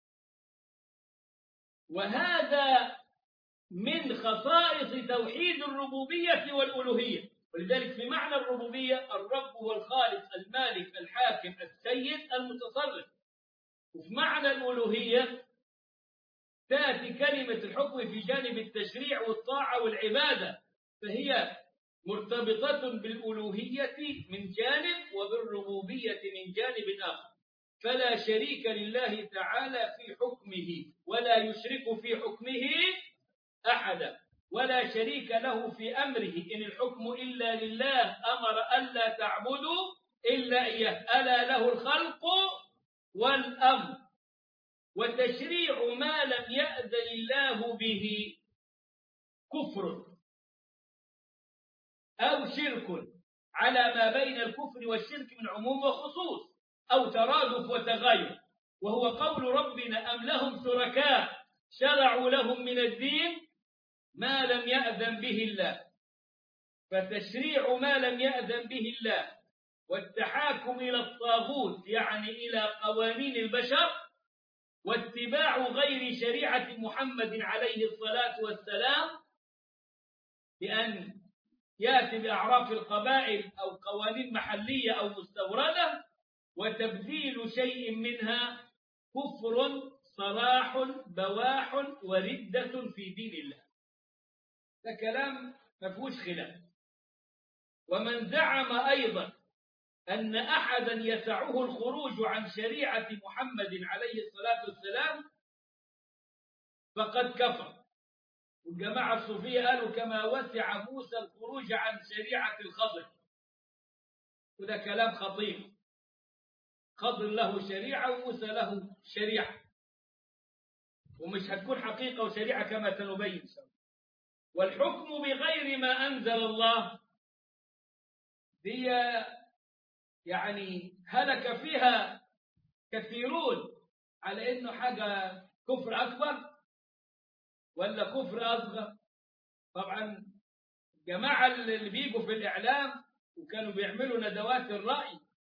وهذا من خصائص توحيد الربوبية والألوهية. ولذلك في معنى الربوبية الرب هو الخالق المالك الحاكم السيد المتصرف. وفي معنى الألوهية تأتي كلمة الحكم في جانب التشريع والطاعة والعبادة، فهي مرتبطة بالألوهية من جانب وبالربوبية من جانب آخر. فلا شريك لله تعالى في حكمه ولا يشرك في حكمه أحدا، ولا شريك له في أمره. إن الحكم إلا لله، أمر ألا تعبدوا إلا إياه، ألا له الخلق والأمر. وتشريع ما لم يأذن الله به كفر أو شرك على ما بين الكفر والشرك من عموم وخصوص، أو ترادف وتغير. وهو قول ربنا أم لهم شركاء شرعوا لهم من الدين ما لم يأذن به الله. فتشريع ما لم يأذن به الله والتحاكم إلى الطاغوت يعني إلى قوانين البشر، واتباع غير شريعة محمد عليه الصلاة والسلام، بأن يأتي بأعراف القبائل أو قوانين محلية أو مستوردة، وتبديل شيء منها كفر صراح بواح وردة في دين الله. ده كلام ما فيهوش خلاف. ومن زعم أيضا أن أحدا يسعه الخروج عن شريعة محمد عليه الصلاة والسلام فقد كفر. والجماعة الصوفية قالوا كما وسع موسى الخروج عن شريعة الخضر، وده كلام خطير. خضر له شريعة وموسى له شريعة، ومش هتكون حقيقة وشريعة كما سنبين. والحكم بغير ما أنزل الله دي يعني هلك فيها كثيرون على إنه حاجة كفر أكبر ولا كفر أصغر. طبعا الجماعة اللي بيجوا في الإعلام وكانوا بيعملوا ندوات الرأي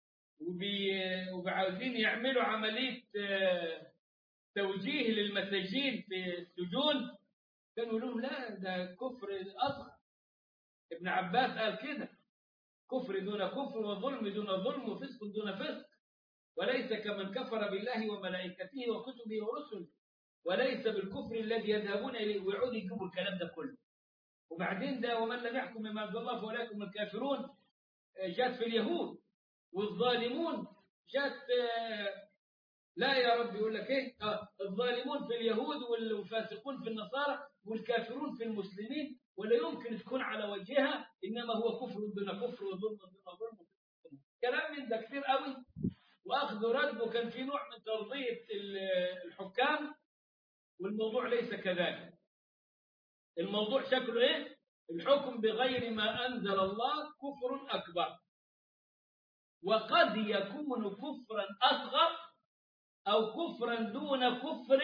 وعاوزين يعملوا عملية توجيه للمساجين في السجون، كانوا يقولوا لا ده كفر أصغر. ابن عباس قال كده: كفر دون كفر وظلم دون ظلم وفسق دون فسق، وليس كمن كفر بالله وملائكته وكتبه ورسله، وليس بالكفر الذي يذهبون إليه. ويعود يجيبوا الكلام ده كله. وبعدين ده ومن لم يحكم بما أنزل الله فأولئك هم الكافرون جات في اليهود، والظالمون جات لا يا رب يقول لك ايه آه الظالمون في اليهود والفاسقون في النصارى والكافرون في المسلمين، ولا يمكن تكون على وجهها، انما هو كفر دون كفر وظلم دون ظلم. كلام من ده كثير قوي، واخذ ورد، وكان في نوع من ترضيه الحكام، والموضوع ليس كذلك. الموضوع شكله ايه؟ الحكم بغير ما انزل الله كفر اكبر، وقد يكون كفرا اصغر أو كفرا دون كفر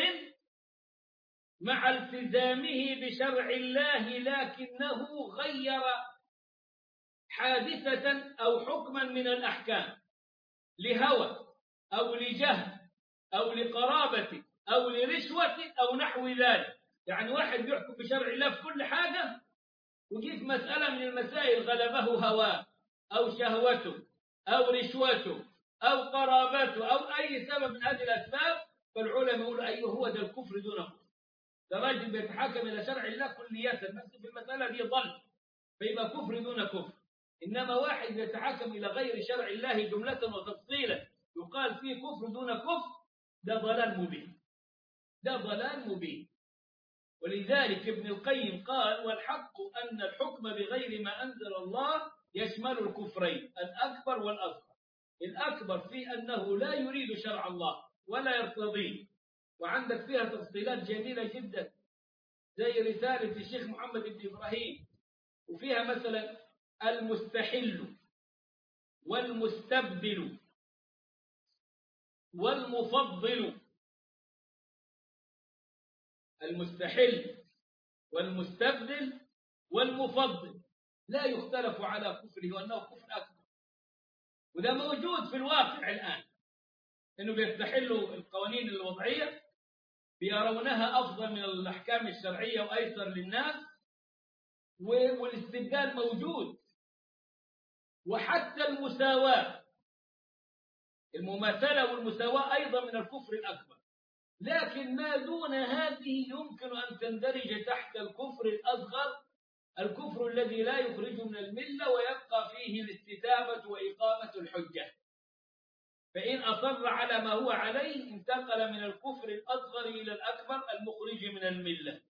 مع التزامه بشرع الله، لكنه غير حادثة أو حكما من الأحكام لهوى أو لجهل أو لقرابة أو لرشوة أو نحو ذلك. يعني واحد يحكم بشرع الله في كل حاجة، وجيت مسألة من المسائل غلبه هواه أو شهوته أو رشوته أو قرابته أو أي سبب من هذه الأسباب، فالعلماء يقولوا أيوه هو ده الكفر دون كفر. ده راجل بيتحاكم إلى شرع الله كلية، بس في المسألة دي ضل، فيبقى كفر دون كفر. إنما واحد يتحاكم إلى غير شرع الله جملة وتفصيلا يقال فيه كفر دون كفر، ده ضلال مبين، ده ضلال مبين. ولذلك ابن القيم قال: والحق أن الحكم بغير ما أنزل الله يشمل الكفرين الأكبر والأصغر. الأكبر في أنه لا يريد شرع الله ولا يرتضيه، وعندك فيها تفصيلات جميلة جدا زي رسالة الشيخ محمد بن إبراهيم، وفيها مثلا المستحل والمستبدل والمفضل. المستحل والمستبدل والمفضل لا يختلف على كفره وأنه كفر أكبر، وده موجود في الواقع الآن، إنه بيستحلوا القوانين الوضعية، بيرونها أفضل من الأحكام الشرعية وأيسر للناس، والاستبدال موجود، وحتى المساواة، المماثلة والمساواة أيضا من الكفر الأكبر. لكن ما دون هذه يمكن أن تندرج تحت الكفر الأصغر، الكفر الذي لا يخرج من الملة ويبقى فيه الاستتابة وإقامة الحجة. فإن أصر على ما هو عليه انتقل من الكفر الأصغر إلى الأكبر المخرج من الملة.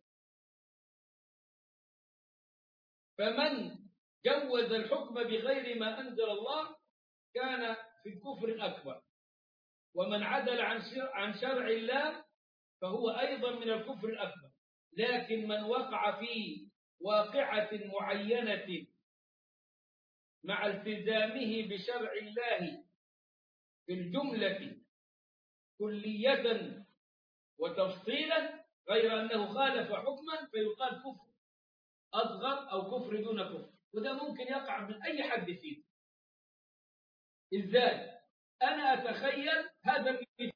فمن جوز الحكم بغير ما أنزل الله كان في الكفر الأكبر، ومن عدل عن شرع الله فهو أيضا من الكفر الأكبر. لكن من وقع في واقعة معينة مع التزامه بشرع الله في الجملة كلية وتفصيلا غير أنه خالف حكما، فيقال كفر أصغر أو كفر دون كفر، وده ممكن يقع من أي حد فيه. إزاي؟ أنا أتخيل هذا المثال،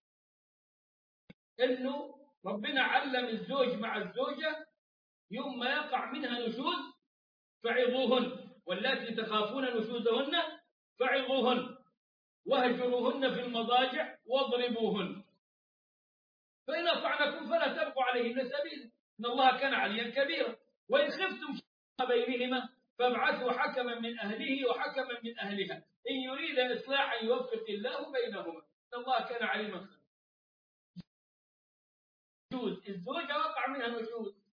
إنه ربنا علم الزوج مع الزوجة يوم ما يقع منها نشوز فعظوهن، واللاتي تخافون نشوزهن فعظوهن واهجروهن في المضاجع واضربوهن، فإن أطعنكم فلا تبغوا عليهن سبيلا إن الله كان عليا كبيرا، وإن خفتم شقاق بينهما فابعثوا حكما من أهله وحكما من أهلها إن يريد إصلاحا يوفق الله بينهما إن الله كان عليما خبيرا. الزوجة وقع منها نشوز،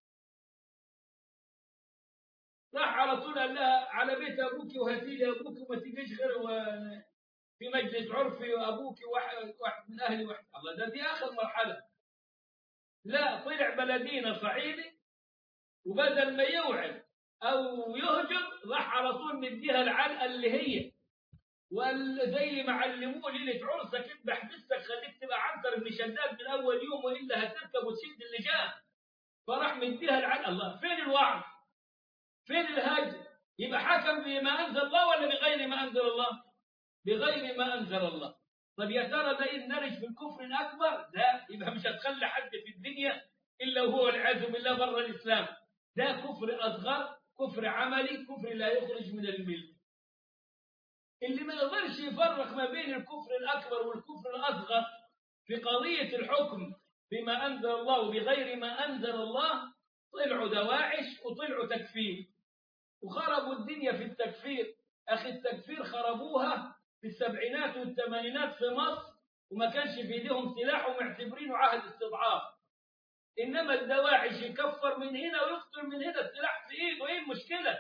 راح على طول قال لها على بيت أبوك وهاتي لي أبوك وما تجيش غير في مجلس عرفي وأبوك واحد, واحد من أهلي واحد. الله، ده دي آخر مرحلة. لا، طلع بلدينا صعيدي وبدل ما يوعد أو يهجر راح على طول مديها العلقة اللي هي، وقال زي ما علموه ليلة عرسك اذبح بسك خليك تبقى عنتر بن شداد من أول يوم وإلا هتركب وتشد اللجام، فراح مديها العلقة. الله، فين الوعظ؟ فين الهجر؟ يبقى حكم بما أنزل الله ولا بغير ما أنزل الله؟ بغير ما أنزل الله. طب يا ترى ده إن نرج في الكفر الأكبر؟ لا، يبقى مش هتخلي حد في الدنيا إلا وهو والعياذ بالله بره الإسلام. ده كفر أصغر، كفر عملي، كفر لا يخرج من الملة. اللي ما يقدرش يفرق ما بين الكفر الأكبر والكفر الأصغر في قضية الحكم بما أنزل الله وبغير ما أنزل الله، طلعوا دواعش وطلعوا تكفير وخربوا الدنيا في التكفير. أخي التكفير خربوها في السبعينات والثمانينات في مصر وما كانش في ايديهم سلاح ومعتبرينه عهد استضعاف، إنما الدواعش يكفر من هنا ويقتل من هنا، السلاح في إيده، إيه المشكلة؟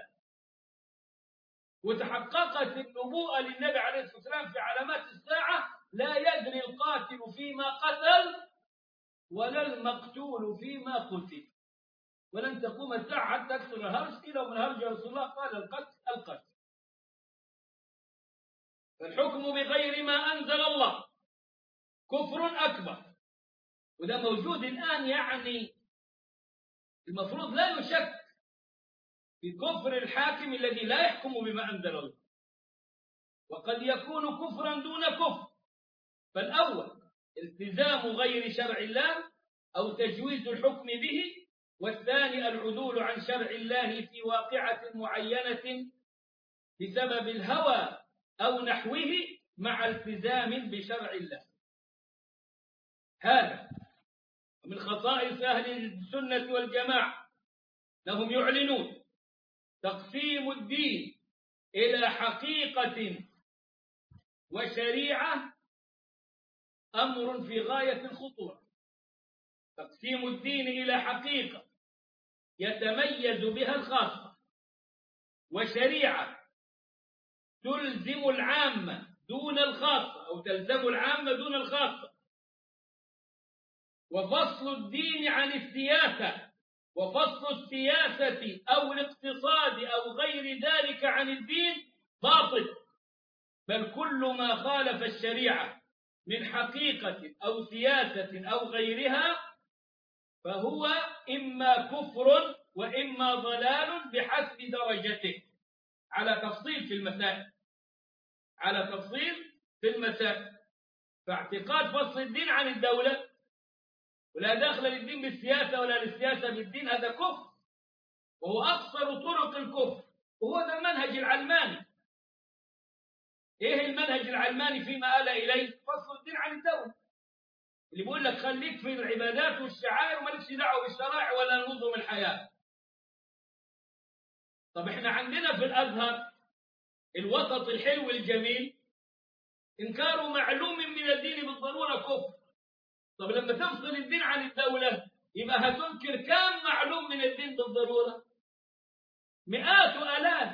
وتحققت النبوءة للنبي عليه الصلاة والسلام في علامات الساعة: لا يدري القاتل فيما قتل ولا المقتول فيما قتل، ولن تقوم الساعة حتى تكسر الهرج. كده ومن هرج رسول الله قال القتل القتل. فالحكم بغير ما أنزل الله كفر أكبر، وده موجود الآن. يعني المفروض لا يشك في كفر الحاكم الذي لا يحكم بما أنزل الله، وقد يكون كفرا دون كفر. فالأول التزام غير شرع الله أو تجويز الحكم به، والثاني العدول عن شرع الله في واقعة معينة بسبب الهوى أو نحوه مع التزام بشرع الله. هذا من خصائص أهل السنة والجماعة، لهم يعلنون تقسيم الدين إلى حقيقة وشريعة أمر في غاية الخطورة. تقسيم الدين إلى حقيقة يتميز بها الخاصة، وشريعة تلزم العامة دون الخاصة أو تلزم العامة دون الخاصة. وفصل الدين عن السياسة، وفصل السياسة أو الاقتصاد أو غير ذلك عن الدين باطل، بل كل ما خالف الشريعة من حقيقة أو سياسة أو غيرها فهو إما كفر وإما ضلال بحسب درجته، على تفصيل في المسائل، على تفصيل في المسائل. فاعتقاد فصل الدين عن الدولة ولا دخل للدين بالسياسة ولا للسياسة بالدين هذا كفر، وهو أقصر طرق الكفر، وهو ده المنهج العلماني. إيه المنهج العلماني فيما آل إليه؟ فصل الدين عن الدولة، اللي بيقول لك خليك في العبادات والشعائر ومالكش دعوة بالشرائع ولا نظم الحياة. طب احنا عندنا في الأزهر الوسط الحلو الجميل إنكار معلوم من الدين بالضرورة كفر. طب لما تفصل الدين عن الدولة يبقى هتنكر كم معلوم من الدين بالضرورة؟ مئات وآلاف.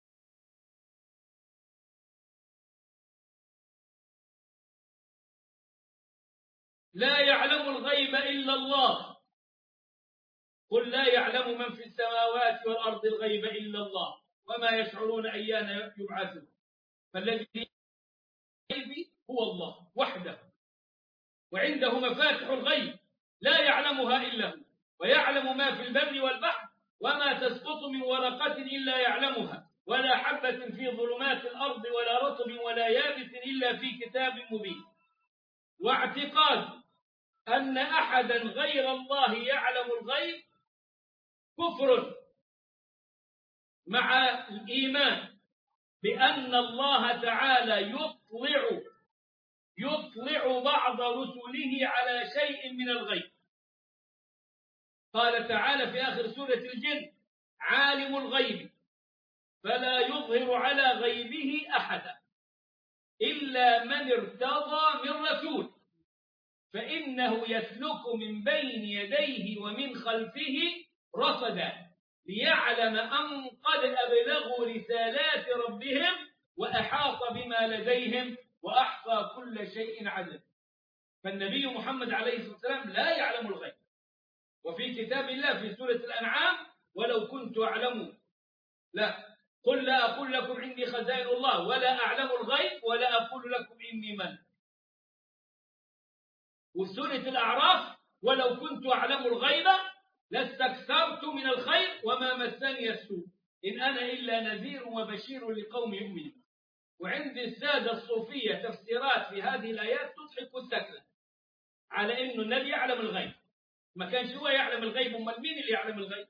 لا يعلم الغيب إلا الله، قل لا يعلم من في السماوات والأرض الغيب إلا الله وما يشعرون أيان يبعثون. فالذي الغيب هو الله وحده، وعنده مفاتح الغيب لا يعلمها إلا هو، ويعلم ما في البر والبحر وما تسقط من ورقة إلا يعلمها ولا حبة في ظلمات الأرض ولا رطب ولا يابس إلا في كتاب مبين. واعتقاد أن أحدا غير الله يعلم الغيب كفر مع الإيمان بأن الله تعالى يطلع يطلع بعض رسله على شيء من الغيب. قال تعالى في آخر سورة الجن: عالم الغيب فلا يظهر على غيبه أحدا إلا من ارتضى من رسول فإنه يسلك من بين يديه ومن خلفه رصدا ليعلم أن قد أبلغوا رسالات ربهم وأحاط بما لديهم وأحصى كل شيء عددا. فالنبي محمد عليه الصلاة والسلام لا يعلم الغيب. وفي كتاب الله في سورة الأنعام: ولو كنت أعلم لا قل لا أقول لكم عندي خزائن الله ولا أعلم الغيب ولا أقول لكم إني ملك. وسورة الأعراف: ولو كنت أعلم الغيب لاستكثرت من الخير وما مسني السوء إن أنا إلا نذير وبشير لقوم يؤمنون. وعند السادة الصوفية تفسيرات في هذه الآيات تضحك السكلة على إنه النبي يعلم الغيب. ما كانش هو يعلم الغيب، أمال مين اللي يعلم الغيب؟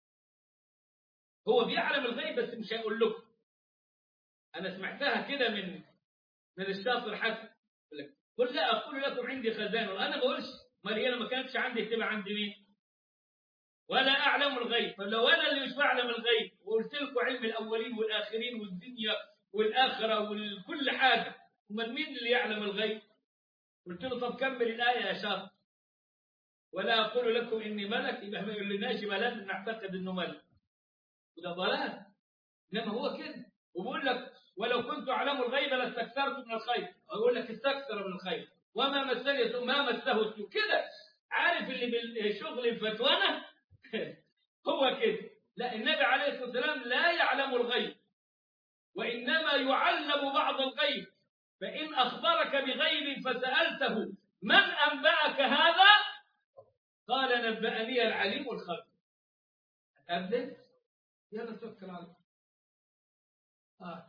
هو بيعلم الغيب بس مش هيقول لكم. أنا سمعتها كده من من الشاطر حسن: قل لا أقول لكم عندي خزائن الله. أنا ما بقولش، ما هي ما كانتش عندي تبقى عند مين؟ ولا أعلم الغيب. فلو أنا اللي مش بعلم الغيب وقلت لكم علم الأولين والآخرين والدنيا والآخرة وكل حاجة، أمال مين اللي يعلم الغيب؟ قلت له طب كمل الآية يا شاطر: ولا أقول لكم إني ملك. يبقى ما يقولناش ما لازم نعتقد إنه ملك، وده ضلال. إنما هو كده، وبقول لك ولو كنت أعلم الغيب لاستكثرت من الخير. أقول لك استكثر من الخير وما مسني ما مسه السوء. كده عارف اللي بالشغل الفتوانة هو كده. لا، النبي عليه الصلاة والسلام لا يعلم الغيب، وإنما يعلم بعض الغيب. فإن أخبرك بغيب فسألته من أنبأك هذا؟ قال نبأني العليم الخبير. أبدأ يلا توكل على الله. آه.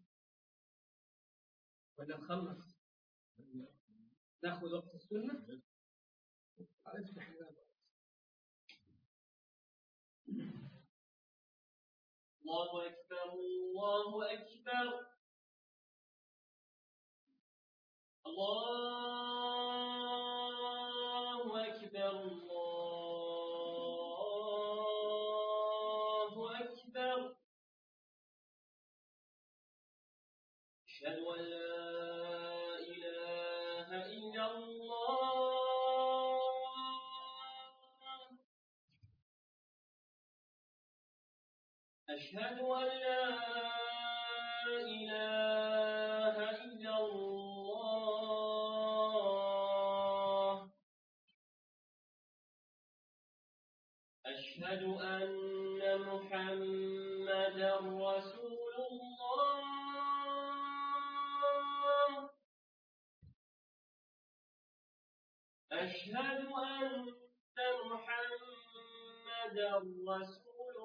ولا نخلص ناخذ وقت السنة. افتح الله أكبر الله أكبر الله أكبر الله أكبر. أشهد أن لا إله إلا الله أشهد أن لا إله إلا الله أشهد أن محمدا رسول الله أشهد أن محمدا رسول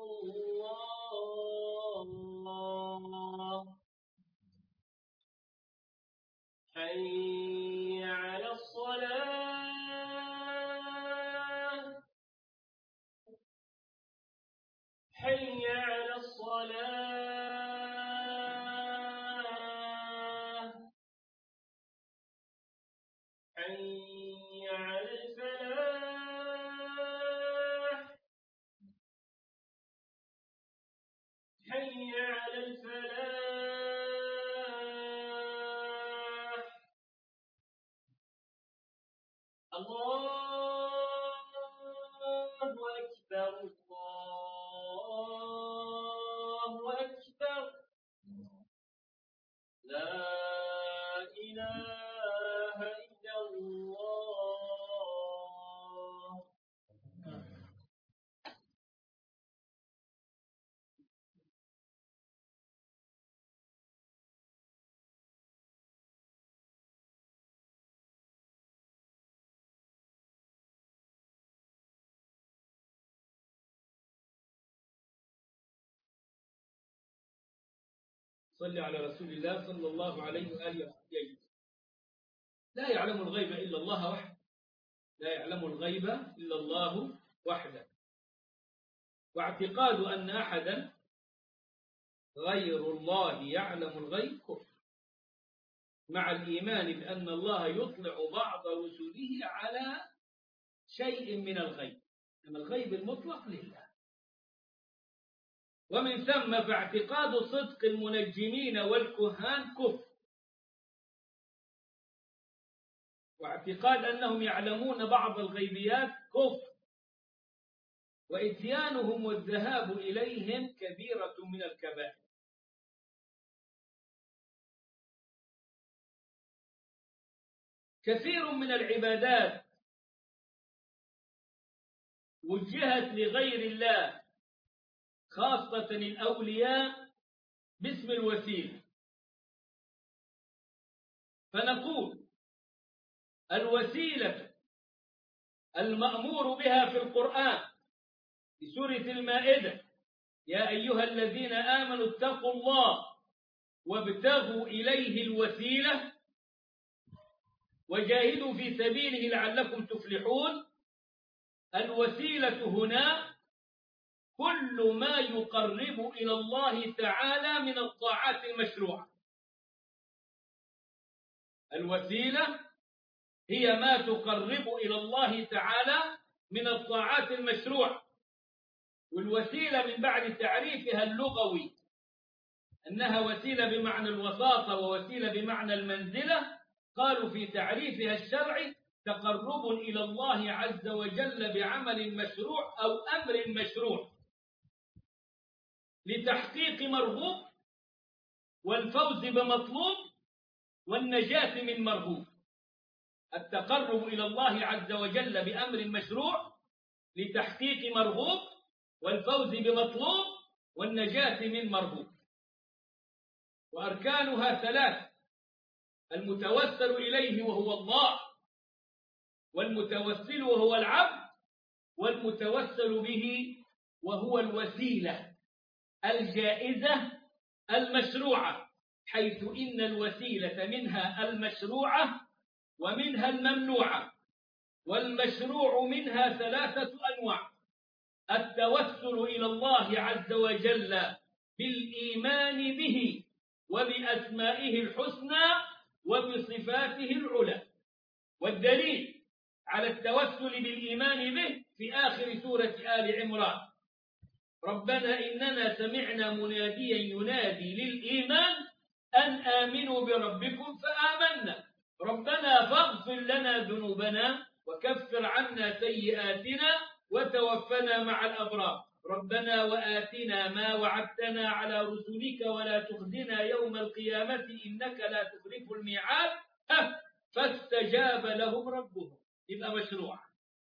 الله حي على الصلاة حي على الصلاة حي على الفلاح حي على الفلاح صل على رسول الله صلى الله عليه وآله وصحبه. لا يعلم الغيب إلا الله وحده، لا يعلم الغيب إلا الله وحده. واعتقاد أن أحدا غير الله يعلم الغيب كفر، مع الإيمان بأن الله يطلع بعض رسله على شيء من الغيب، أما الغيب المطلق لله. ومن ثم فاعتقاد صدق المنجمين والكهان كفر، واعتقاد أنهم يعلمون بعض الغيبيات كفر، وإتيانهم والذهاب إليهم كبيرة من الكبائر. كثير من العبادات وجهت لغير الله خاصة الأولياء باسم الوسيلة، فنقول الوسيلة المأمور بها في القرآن في سورة المائدة: يا أيها الذين آمنوا اتقوا الله وابتغوا إليه الوسيلة وجاهدوا في سبيله لعلكم تفلحون. الوسيلة هنا كل ما يقرب إلى الله تعالى من الطاعات المشروعة. الوسيلة هي ما تقرب إلى الله تعالى من الطاعات المشروعة. والوسيلة من بعد تعريفها اللغوي أنها وسيلة بمعنى الوساطة ووسيلة بمعنى المنزلة، قالوا في تعريفها الشرعي: تقرب إلى الله عز وجل بعمل مشروع أو أمر مشروع لتحقيق مرغوب والفوز بمطلوب والنجاة من مرغوب. التقرب إلى الله عز وجل بأمر مشروع لتحقيق مرغوب والفوز بمطلوب والنجاة من مرغوب. وأركانها ثلاث: المتوسل إليه وهو الله، والمتوسل وهو العبد، والمتوسل به وهو الوسيلة الجائزة المشروعة، حيث إن الوسيلة منها المشروعة ومنها الممنوعة. والمشروع منها ثلاثة أنواع: التوسل إلى الله عز وجل بالإيمان به وبأسمائه الحسنى وبصفاته العلى. والدليل على التوسل بالإيمان به في آخر سورة آل عمران: ربنا إننا سمعنا مناديا ينادي للإيمان أن آمنوا بربكم فآمنا ربنا فاغفر لنا ذنوبنا وكفر عنا سيئاتنا وتوفنا مع الأبرار ربنا وآتنا ما وعدتنا على رسلك ولا تخزنا يوم القيامة إنك لا تخلف الميعاد فاستجاب لهم ربهم. يبقى مشروع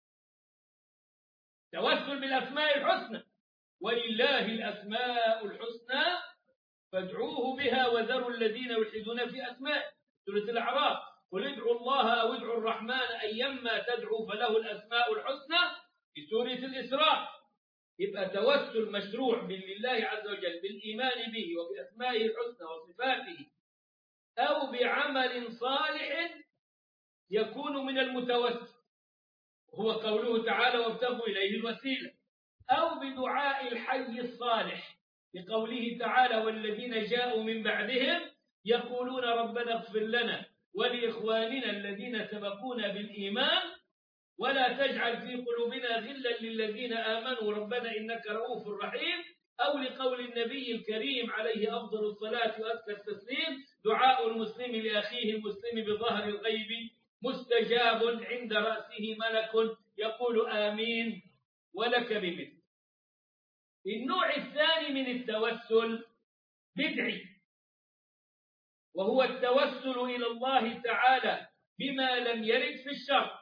توسل بالأسماء الحسنى: ولله الأسماء الحسنى فادعوه بها وذروا الذين يلحدون في أسماء. سورة الأعراف: قل ادعوا الله أو ادعوا الرحمن أيما تدعوا فله الأسماء الحسنى. في سورة الإسراء. يبقى توسل مشروع لله عز وجل بالإيمان به وبأسمائه الحسنى وصفاته، أو بعمل صالح يكون من المتوسل، هو قوله تعالى: وابتغوا إليه الوسيلة، أو بدعاء الحي الصالح لقوله تعالى: والذين جاءوا من بعدهم يقولون ربنا اغفر لنا ولإخواننا الذين سبقونا بالإيمان ولا تجعل في قلوبنا غلا للذين آمنوا ربنا إنك رؤوف رحيم. أو لقول النبي الكريم عليه أفضل الصلاة وأزكى التسليم: دعاء المسلم لأخيه المسلم بظهر الغيب مستجاب عند رأسه ملك يقول آمين ولك بمثل. النوع الثاني من التوسل بدعي، وهو التوسل إلى الله تعالى بما لم يرد في الشرع،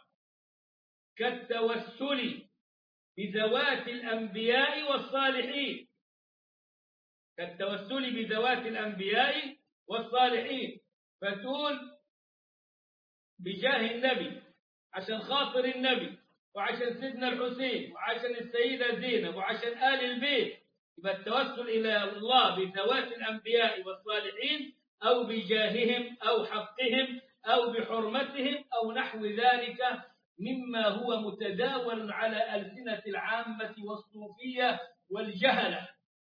كالتوسل بذوات الأنبياء والصالحين كالتوسل بذوات الأنبياء والصالحين فتقول بجاه النبي عشان خاطر النبي وعشان سيدنا الحسين وعشان السيدة زينب وعشان آل البيت يبقى التوسل إلى الله بذوات الأنبياء والصالحين أو بجاههم أو حقهم أو بحرمتهم أو نحو ذلك مما هو متداول على ألسنة العامة والصوفية والجهلة.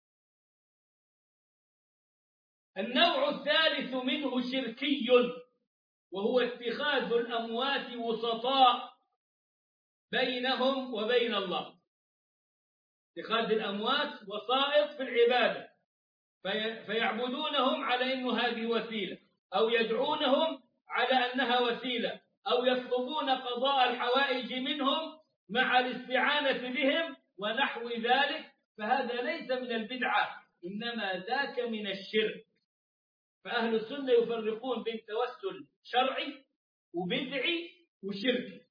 النوع الثالث منه شركي، وهو اتخاذ الأموات وسطاء بينهم وبين الله. اتخاذ الأموات وسائط في العبادة، في فيعبدونهم على أنه هذه وسيلة، أو يدعونهم على أنها وسيلة، أو يطلبون قضاء الحوائج منهم مع الاستعانة بهم ونحو ذلك. فهذا ليس من البدعة، إنما ذاك من الشرك. فأهل السنة يفرقون بين توسل شرعي وبدعي وشركي،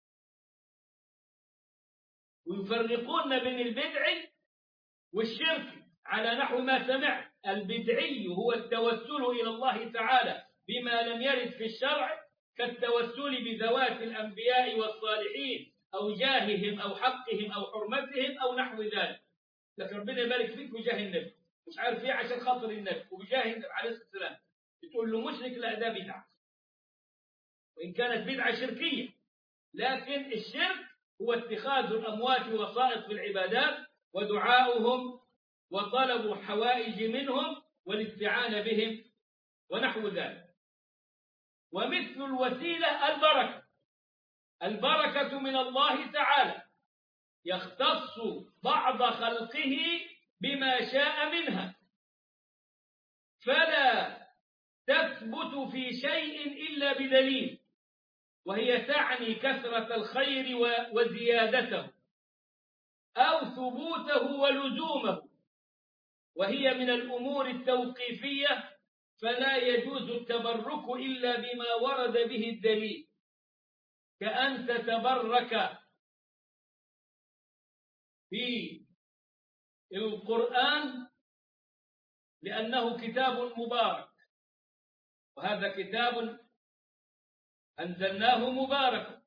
ويفرقون بين البدعي والشركي على نحو ما سمعت. البدعي هو التوسل إلى الله تعالى بما لم يرد في الشرع، كالتوسل بذوات الأنبياء والصالحين أو جاههم أو حقهم أو حرمتهم أو نحو ذلك. لكن ربنا يبارك فيك بجاه النبي، مش عارف ايه، عشان خاطر النبي وبجاه النبي عليه الصلاة والسلام، بتقول له مشرك، لا ده بدعة، وإن كانت بدعة شركية. لكن الشرك هو اتخاذ الأموات وسائط في العبادات ودعاؤهم وطلب حوائج منهم والاستعانة بهم ونحو ذلك. ومثل الوسيلة البركة. البركة من الله تعالى، يختص بعض خلقه بما شاء منها، فلا تثبت في شيء إلا بدليل، وهي تعني كثرة الخير وزيادته أو ثبوته ولزومه، وهي من الأمور التوقيفية، فلا يجوز التبرك إلا بما ورد به الدليل، كأن تتبرك في القرآن لأنه كتاب مبارك، وهذا كتاب أنزلناه مبارك،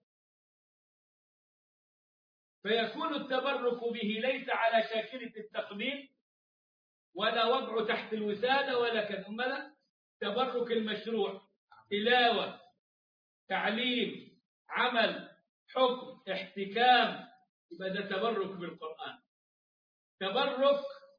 فيكون التبرك به ليس على شاكلة التقليد ولا وضع تحت الوسادة ولا كذا، تبرك المشروع، تلاوة، تعليم، عمل، حكم، احتكام، يبقى ده تبرك بالقرآن. تبرك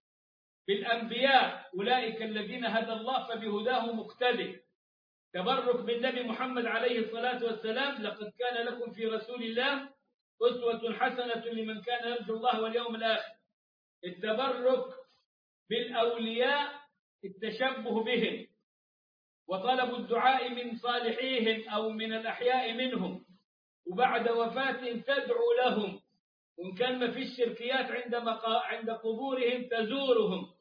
بالأنبياء، أولئك الذين هدى الله فبهداه مقتدي. تبرك بالنبي محمد عليه الصلاة والسلام، لقد كان لكم في رسول الله أسوة حسنة لمن كان يرجو الله واليوم الآخر. التبرك بالأولياء، التشبه بهم وطلب الدعاء من صالحيهم أو من الأحياء منهم، وبعد وفاتهم تدعو لهم، وإن كان ما فيش شركيات عند قبورهم تزورهم.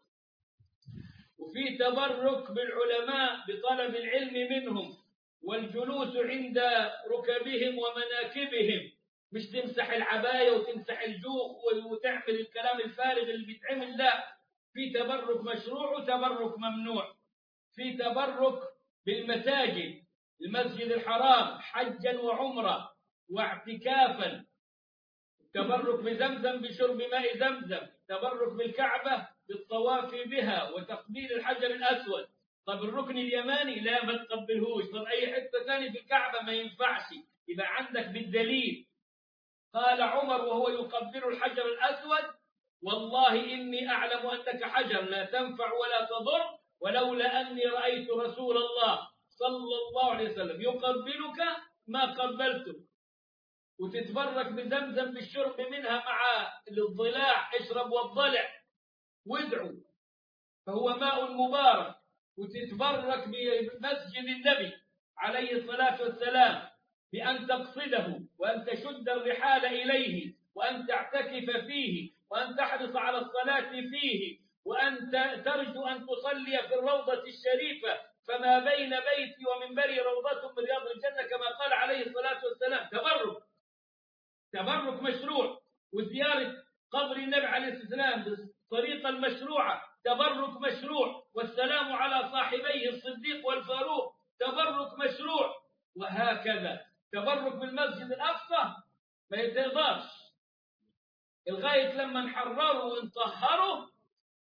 وفي تبرك بالعلماء بطلب العلم منهم والجلوس عند ركبهم ومناكبهم، مش تمسح العباية وتمسح الجوخ وتعمل الكلام الفارغ اللي بيتعمل، لا، في تبرك مشروع وتبرك ممنوع. في تبرك بالمساجد، المسجد الحرام حجا وعمرة واعتكافا، تبرك بزمزم بشرب ماء زمزم، تبرك بالكعبة بالطواف بها وتقبيل الحجر الأسود. طب الركن اليماني لا، ما تقبلهوش. طب أي حتة ثانية في الكعبة ما ينفعش. يبقى عندك بالدليل. قال عمر وهو يقبل الحجر الأسود: والله إني أعلم أنك حجر لا تنفع ولا تضر، ولولا أني رأيت رسول الله صلى الله عليه وسلم يقبلك ما قبلته. وتتبرك بزمزم بالشرب منها مع الضلاع، اشرب والضلع وادعو، فهو ماء مبارك. وتتبرك بمسجد النبي عليه الصلاة والسلام بأن تقصده وأن تشد الرحال إليه وأن تعتكف فيه وأن تحرص على الصلاة فيه وأن ترجو أن تصلي في الروضة الشريفة، فما بين بيتي ومنبري روضة من رياض الجنة، كما قال عليه الصلاة والسلام. تبرك تبرك مشروع. وزيارة قبر النبي عليه الصلاة والسلام بالطريقة المشروعة تبرك مشروع. والسلام على صاحبيه الصديق والفاروق تبرك مشروع. وهكذا تبرك بالمسجد الأقصى ما يتقدرش لغاية لما نحرره ونطهره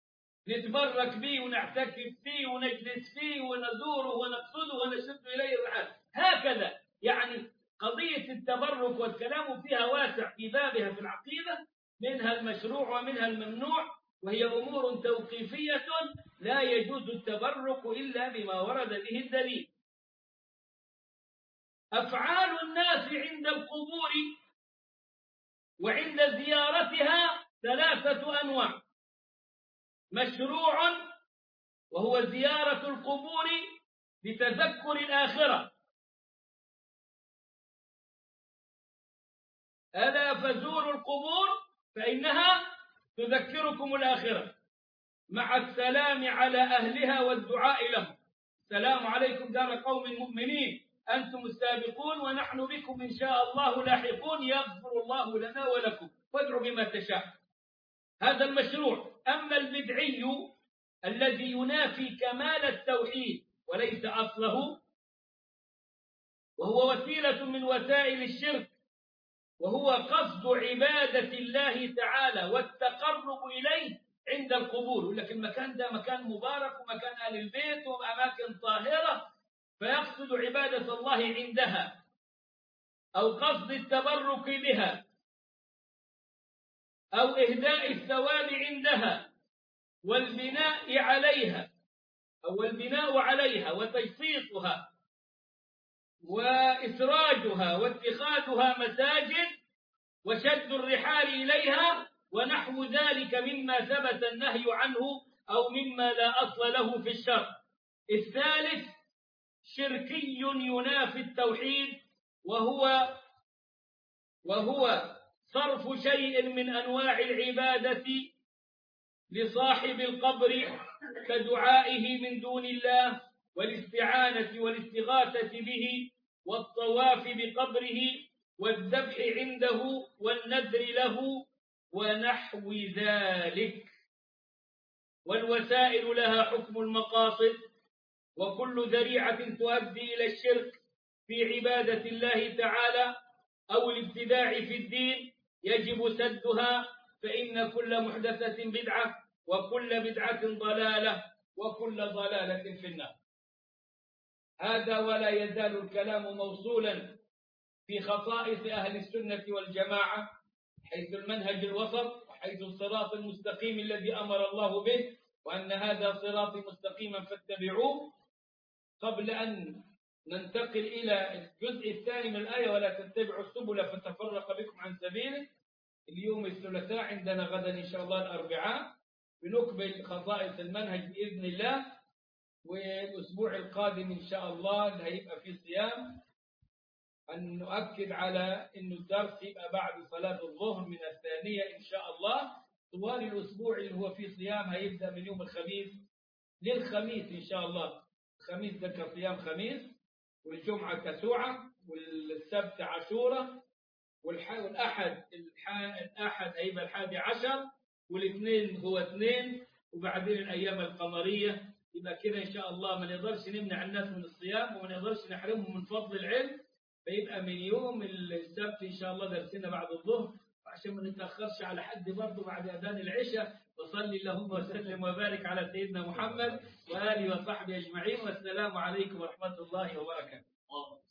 نتبرك به ونعتكف فيه ونجلس فيه ونزوره ونقصده ونشد إليه الرحال. هكذا يعني قضية التبرك والكلام فيها واسع في بابها في العقيدة، منها المشروع ومنها الممنوع، وهي أمور توقيفية لا يجوز التبرك إلا بما ورد به الدليل. أفعال الناس عند القبور وعند زيارتها ثلاثة أنواع: مشروع وهو زيارة القبور لتذكر الآخرة، ألا فزوروا القبور فإنها تذكركم الآخرة، مع السلام على أهلها والدعاء لهم. السلام عليكم دار قوم مؤمنين أنتم السابقون ونحن بكم إن شاء الله لاحقون، يغفر الله لنا ولكم، وادعوا بما تشاء. هذا المشروع. أما البدعي الذي ينافي كمال التوحيد وليس أصله، وهو وسيلة من وسائل الشرك، وهو قصد عبادة الله تعالى والتقرب إليه عند القبور. يقول لك المكان ده مكان مبارك ومكان أهل البيت وأماكن طاهرة، فيقصد عبادة الله عندها أو قصد التبرك بها أو إهداء الثواب عندها والبناء عليها أو البناء عليها وتجصيصها وإسراجها واتخاذها مساجد وشد الرحال إليها ونحو ذلك مما ثبت النهي عنه أو مما لا أصل له في الشرع. الثالث شركي ينافي التوحيد، وهو وهو صرف شيء من أنواع العبادة لصاحب القبر كدعائه من دون الله والاستعانة والاستغاثة به والطواف بقبره والذبح عنده والنذر له ونحو ذلك. والوسائل لها حكم المقاصد، وكل ذريعة تؤدي إلى الشرك في عبادة الله تعالى أو الابتداع في الدين يجب سدها، فإن كل محدثة بدعة وكل بدعة ضلالة وكل ضلالة في النار. هذا ولا يزال الكلام موصولا في خصائص أهل السنة والجماعة، حيث المنهج الوسط وحيث الصراط المستقيم الذي أمر الله به، وأن هذا صراطي مستقيما فاتبعوه. قبل أن ننتقل إلى الجزء الثاني من الآية ولا تتبعوا السبل فتفرق بكم عن سبيله، اليوم الثلاثاء، عندنا غدا إن شاء الله الأربعاء، بنكمل خصائص المنهج بإذن الله. والأسبوع القادم إن شاء الله اللي هيبقى فيه صيام، أن نؤكد على أن الدرس يبقى بعد صلاة الظهر من الثانية إن شاء الله. طوال الأسبوع اللي هو فيه صيام هيبدأ من يوم الخميس للخميس إن شاء الله. الخميس ده كصيام خميس، والجمعة كسوعة، والسبت عاشورة، والأحد الأحد هيبقى الحادي عشر، والاثنين هو اثنين، وبعدين الأيام القمرية. يبقى كده إن شاء الله ما نقدرش نمنع الناس من الصيام وما نقدرش نحرمهم من فضل العلم، فيبقى من يوم السبت إن شاء الله درسنا بعد الظهر، وعشان ما نتأخرش على حد برضه بعد أذان العشاء. وصلي اللهم وسلم وبارك على سيدنا محمد وآله وصحبه أجمعين، والسلام عليكم ورحمة الله وبركاته.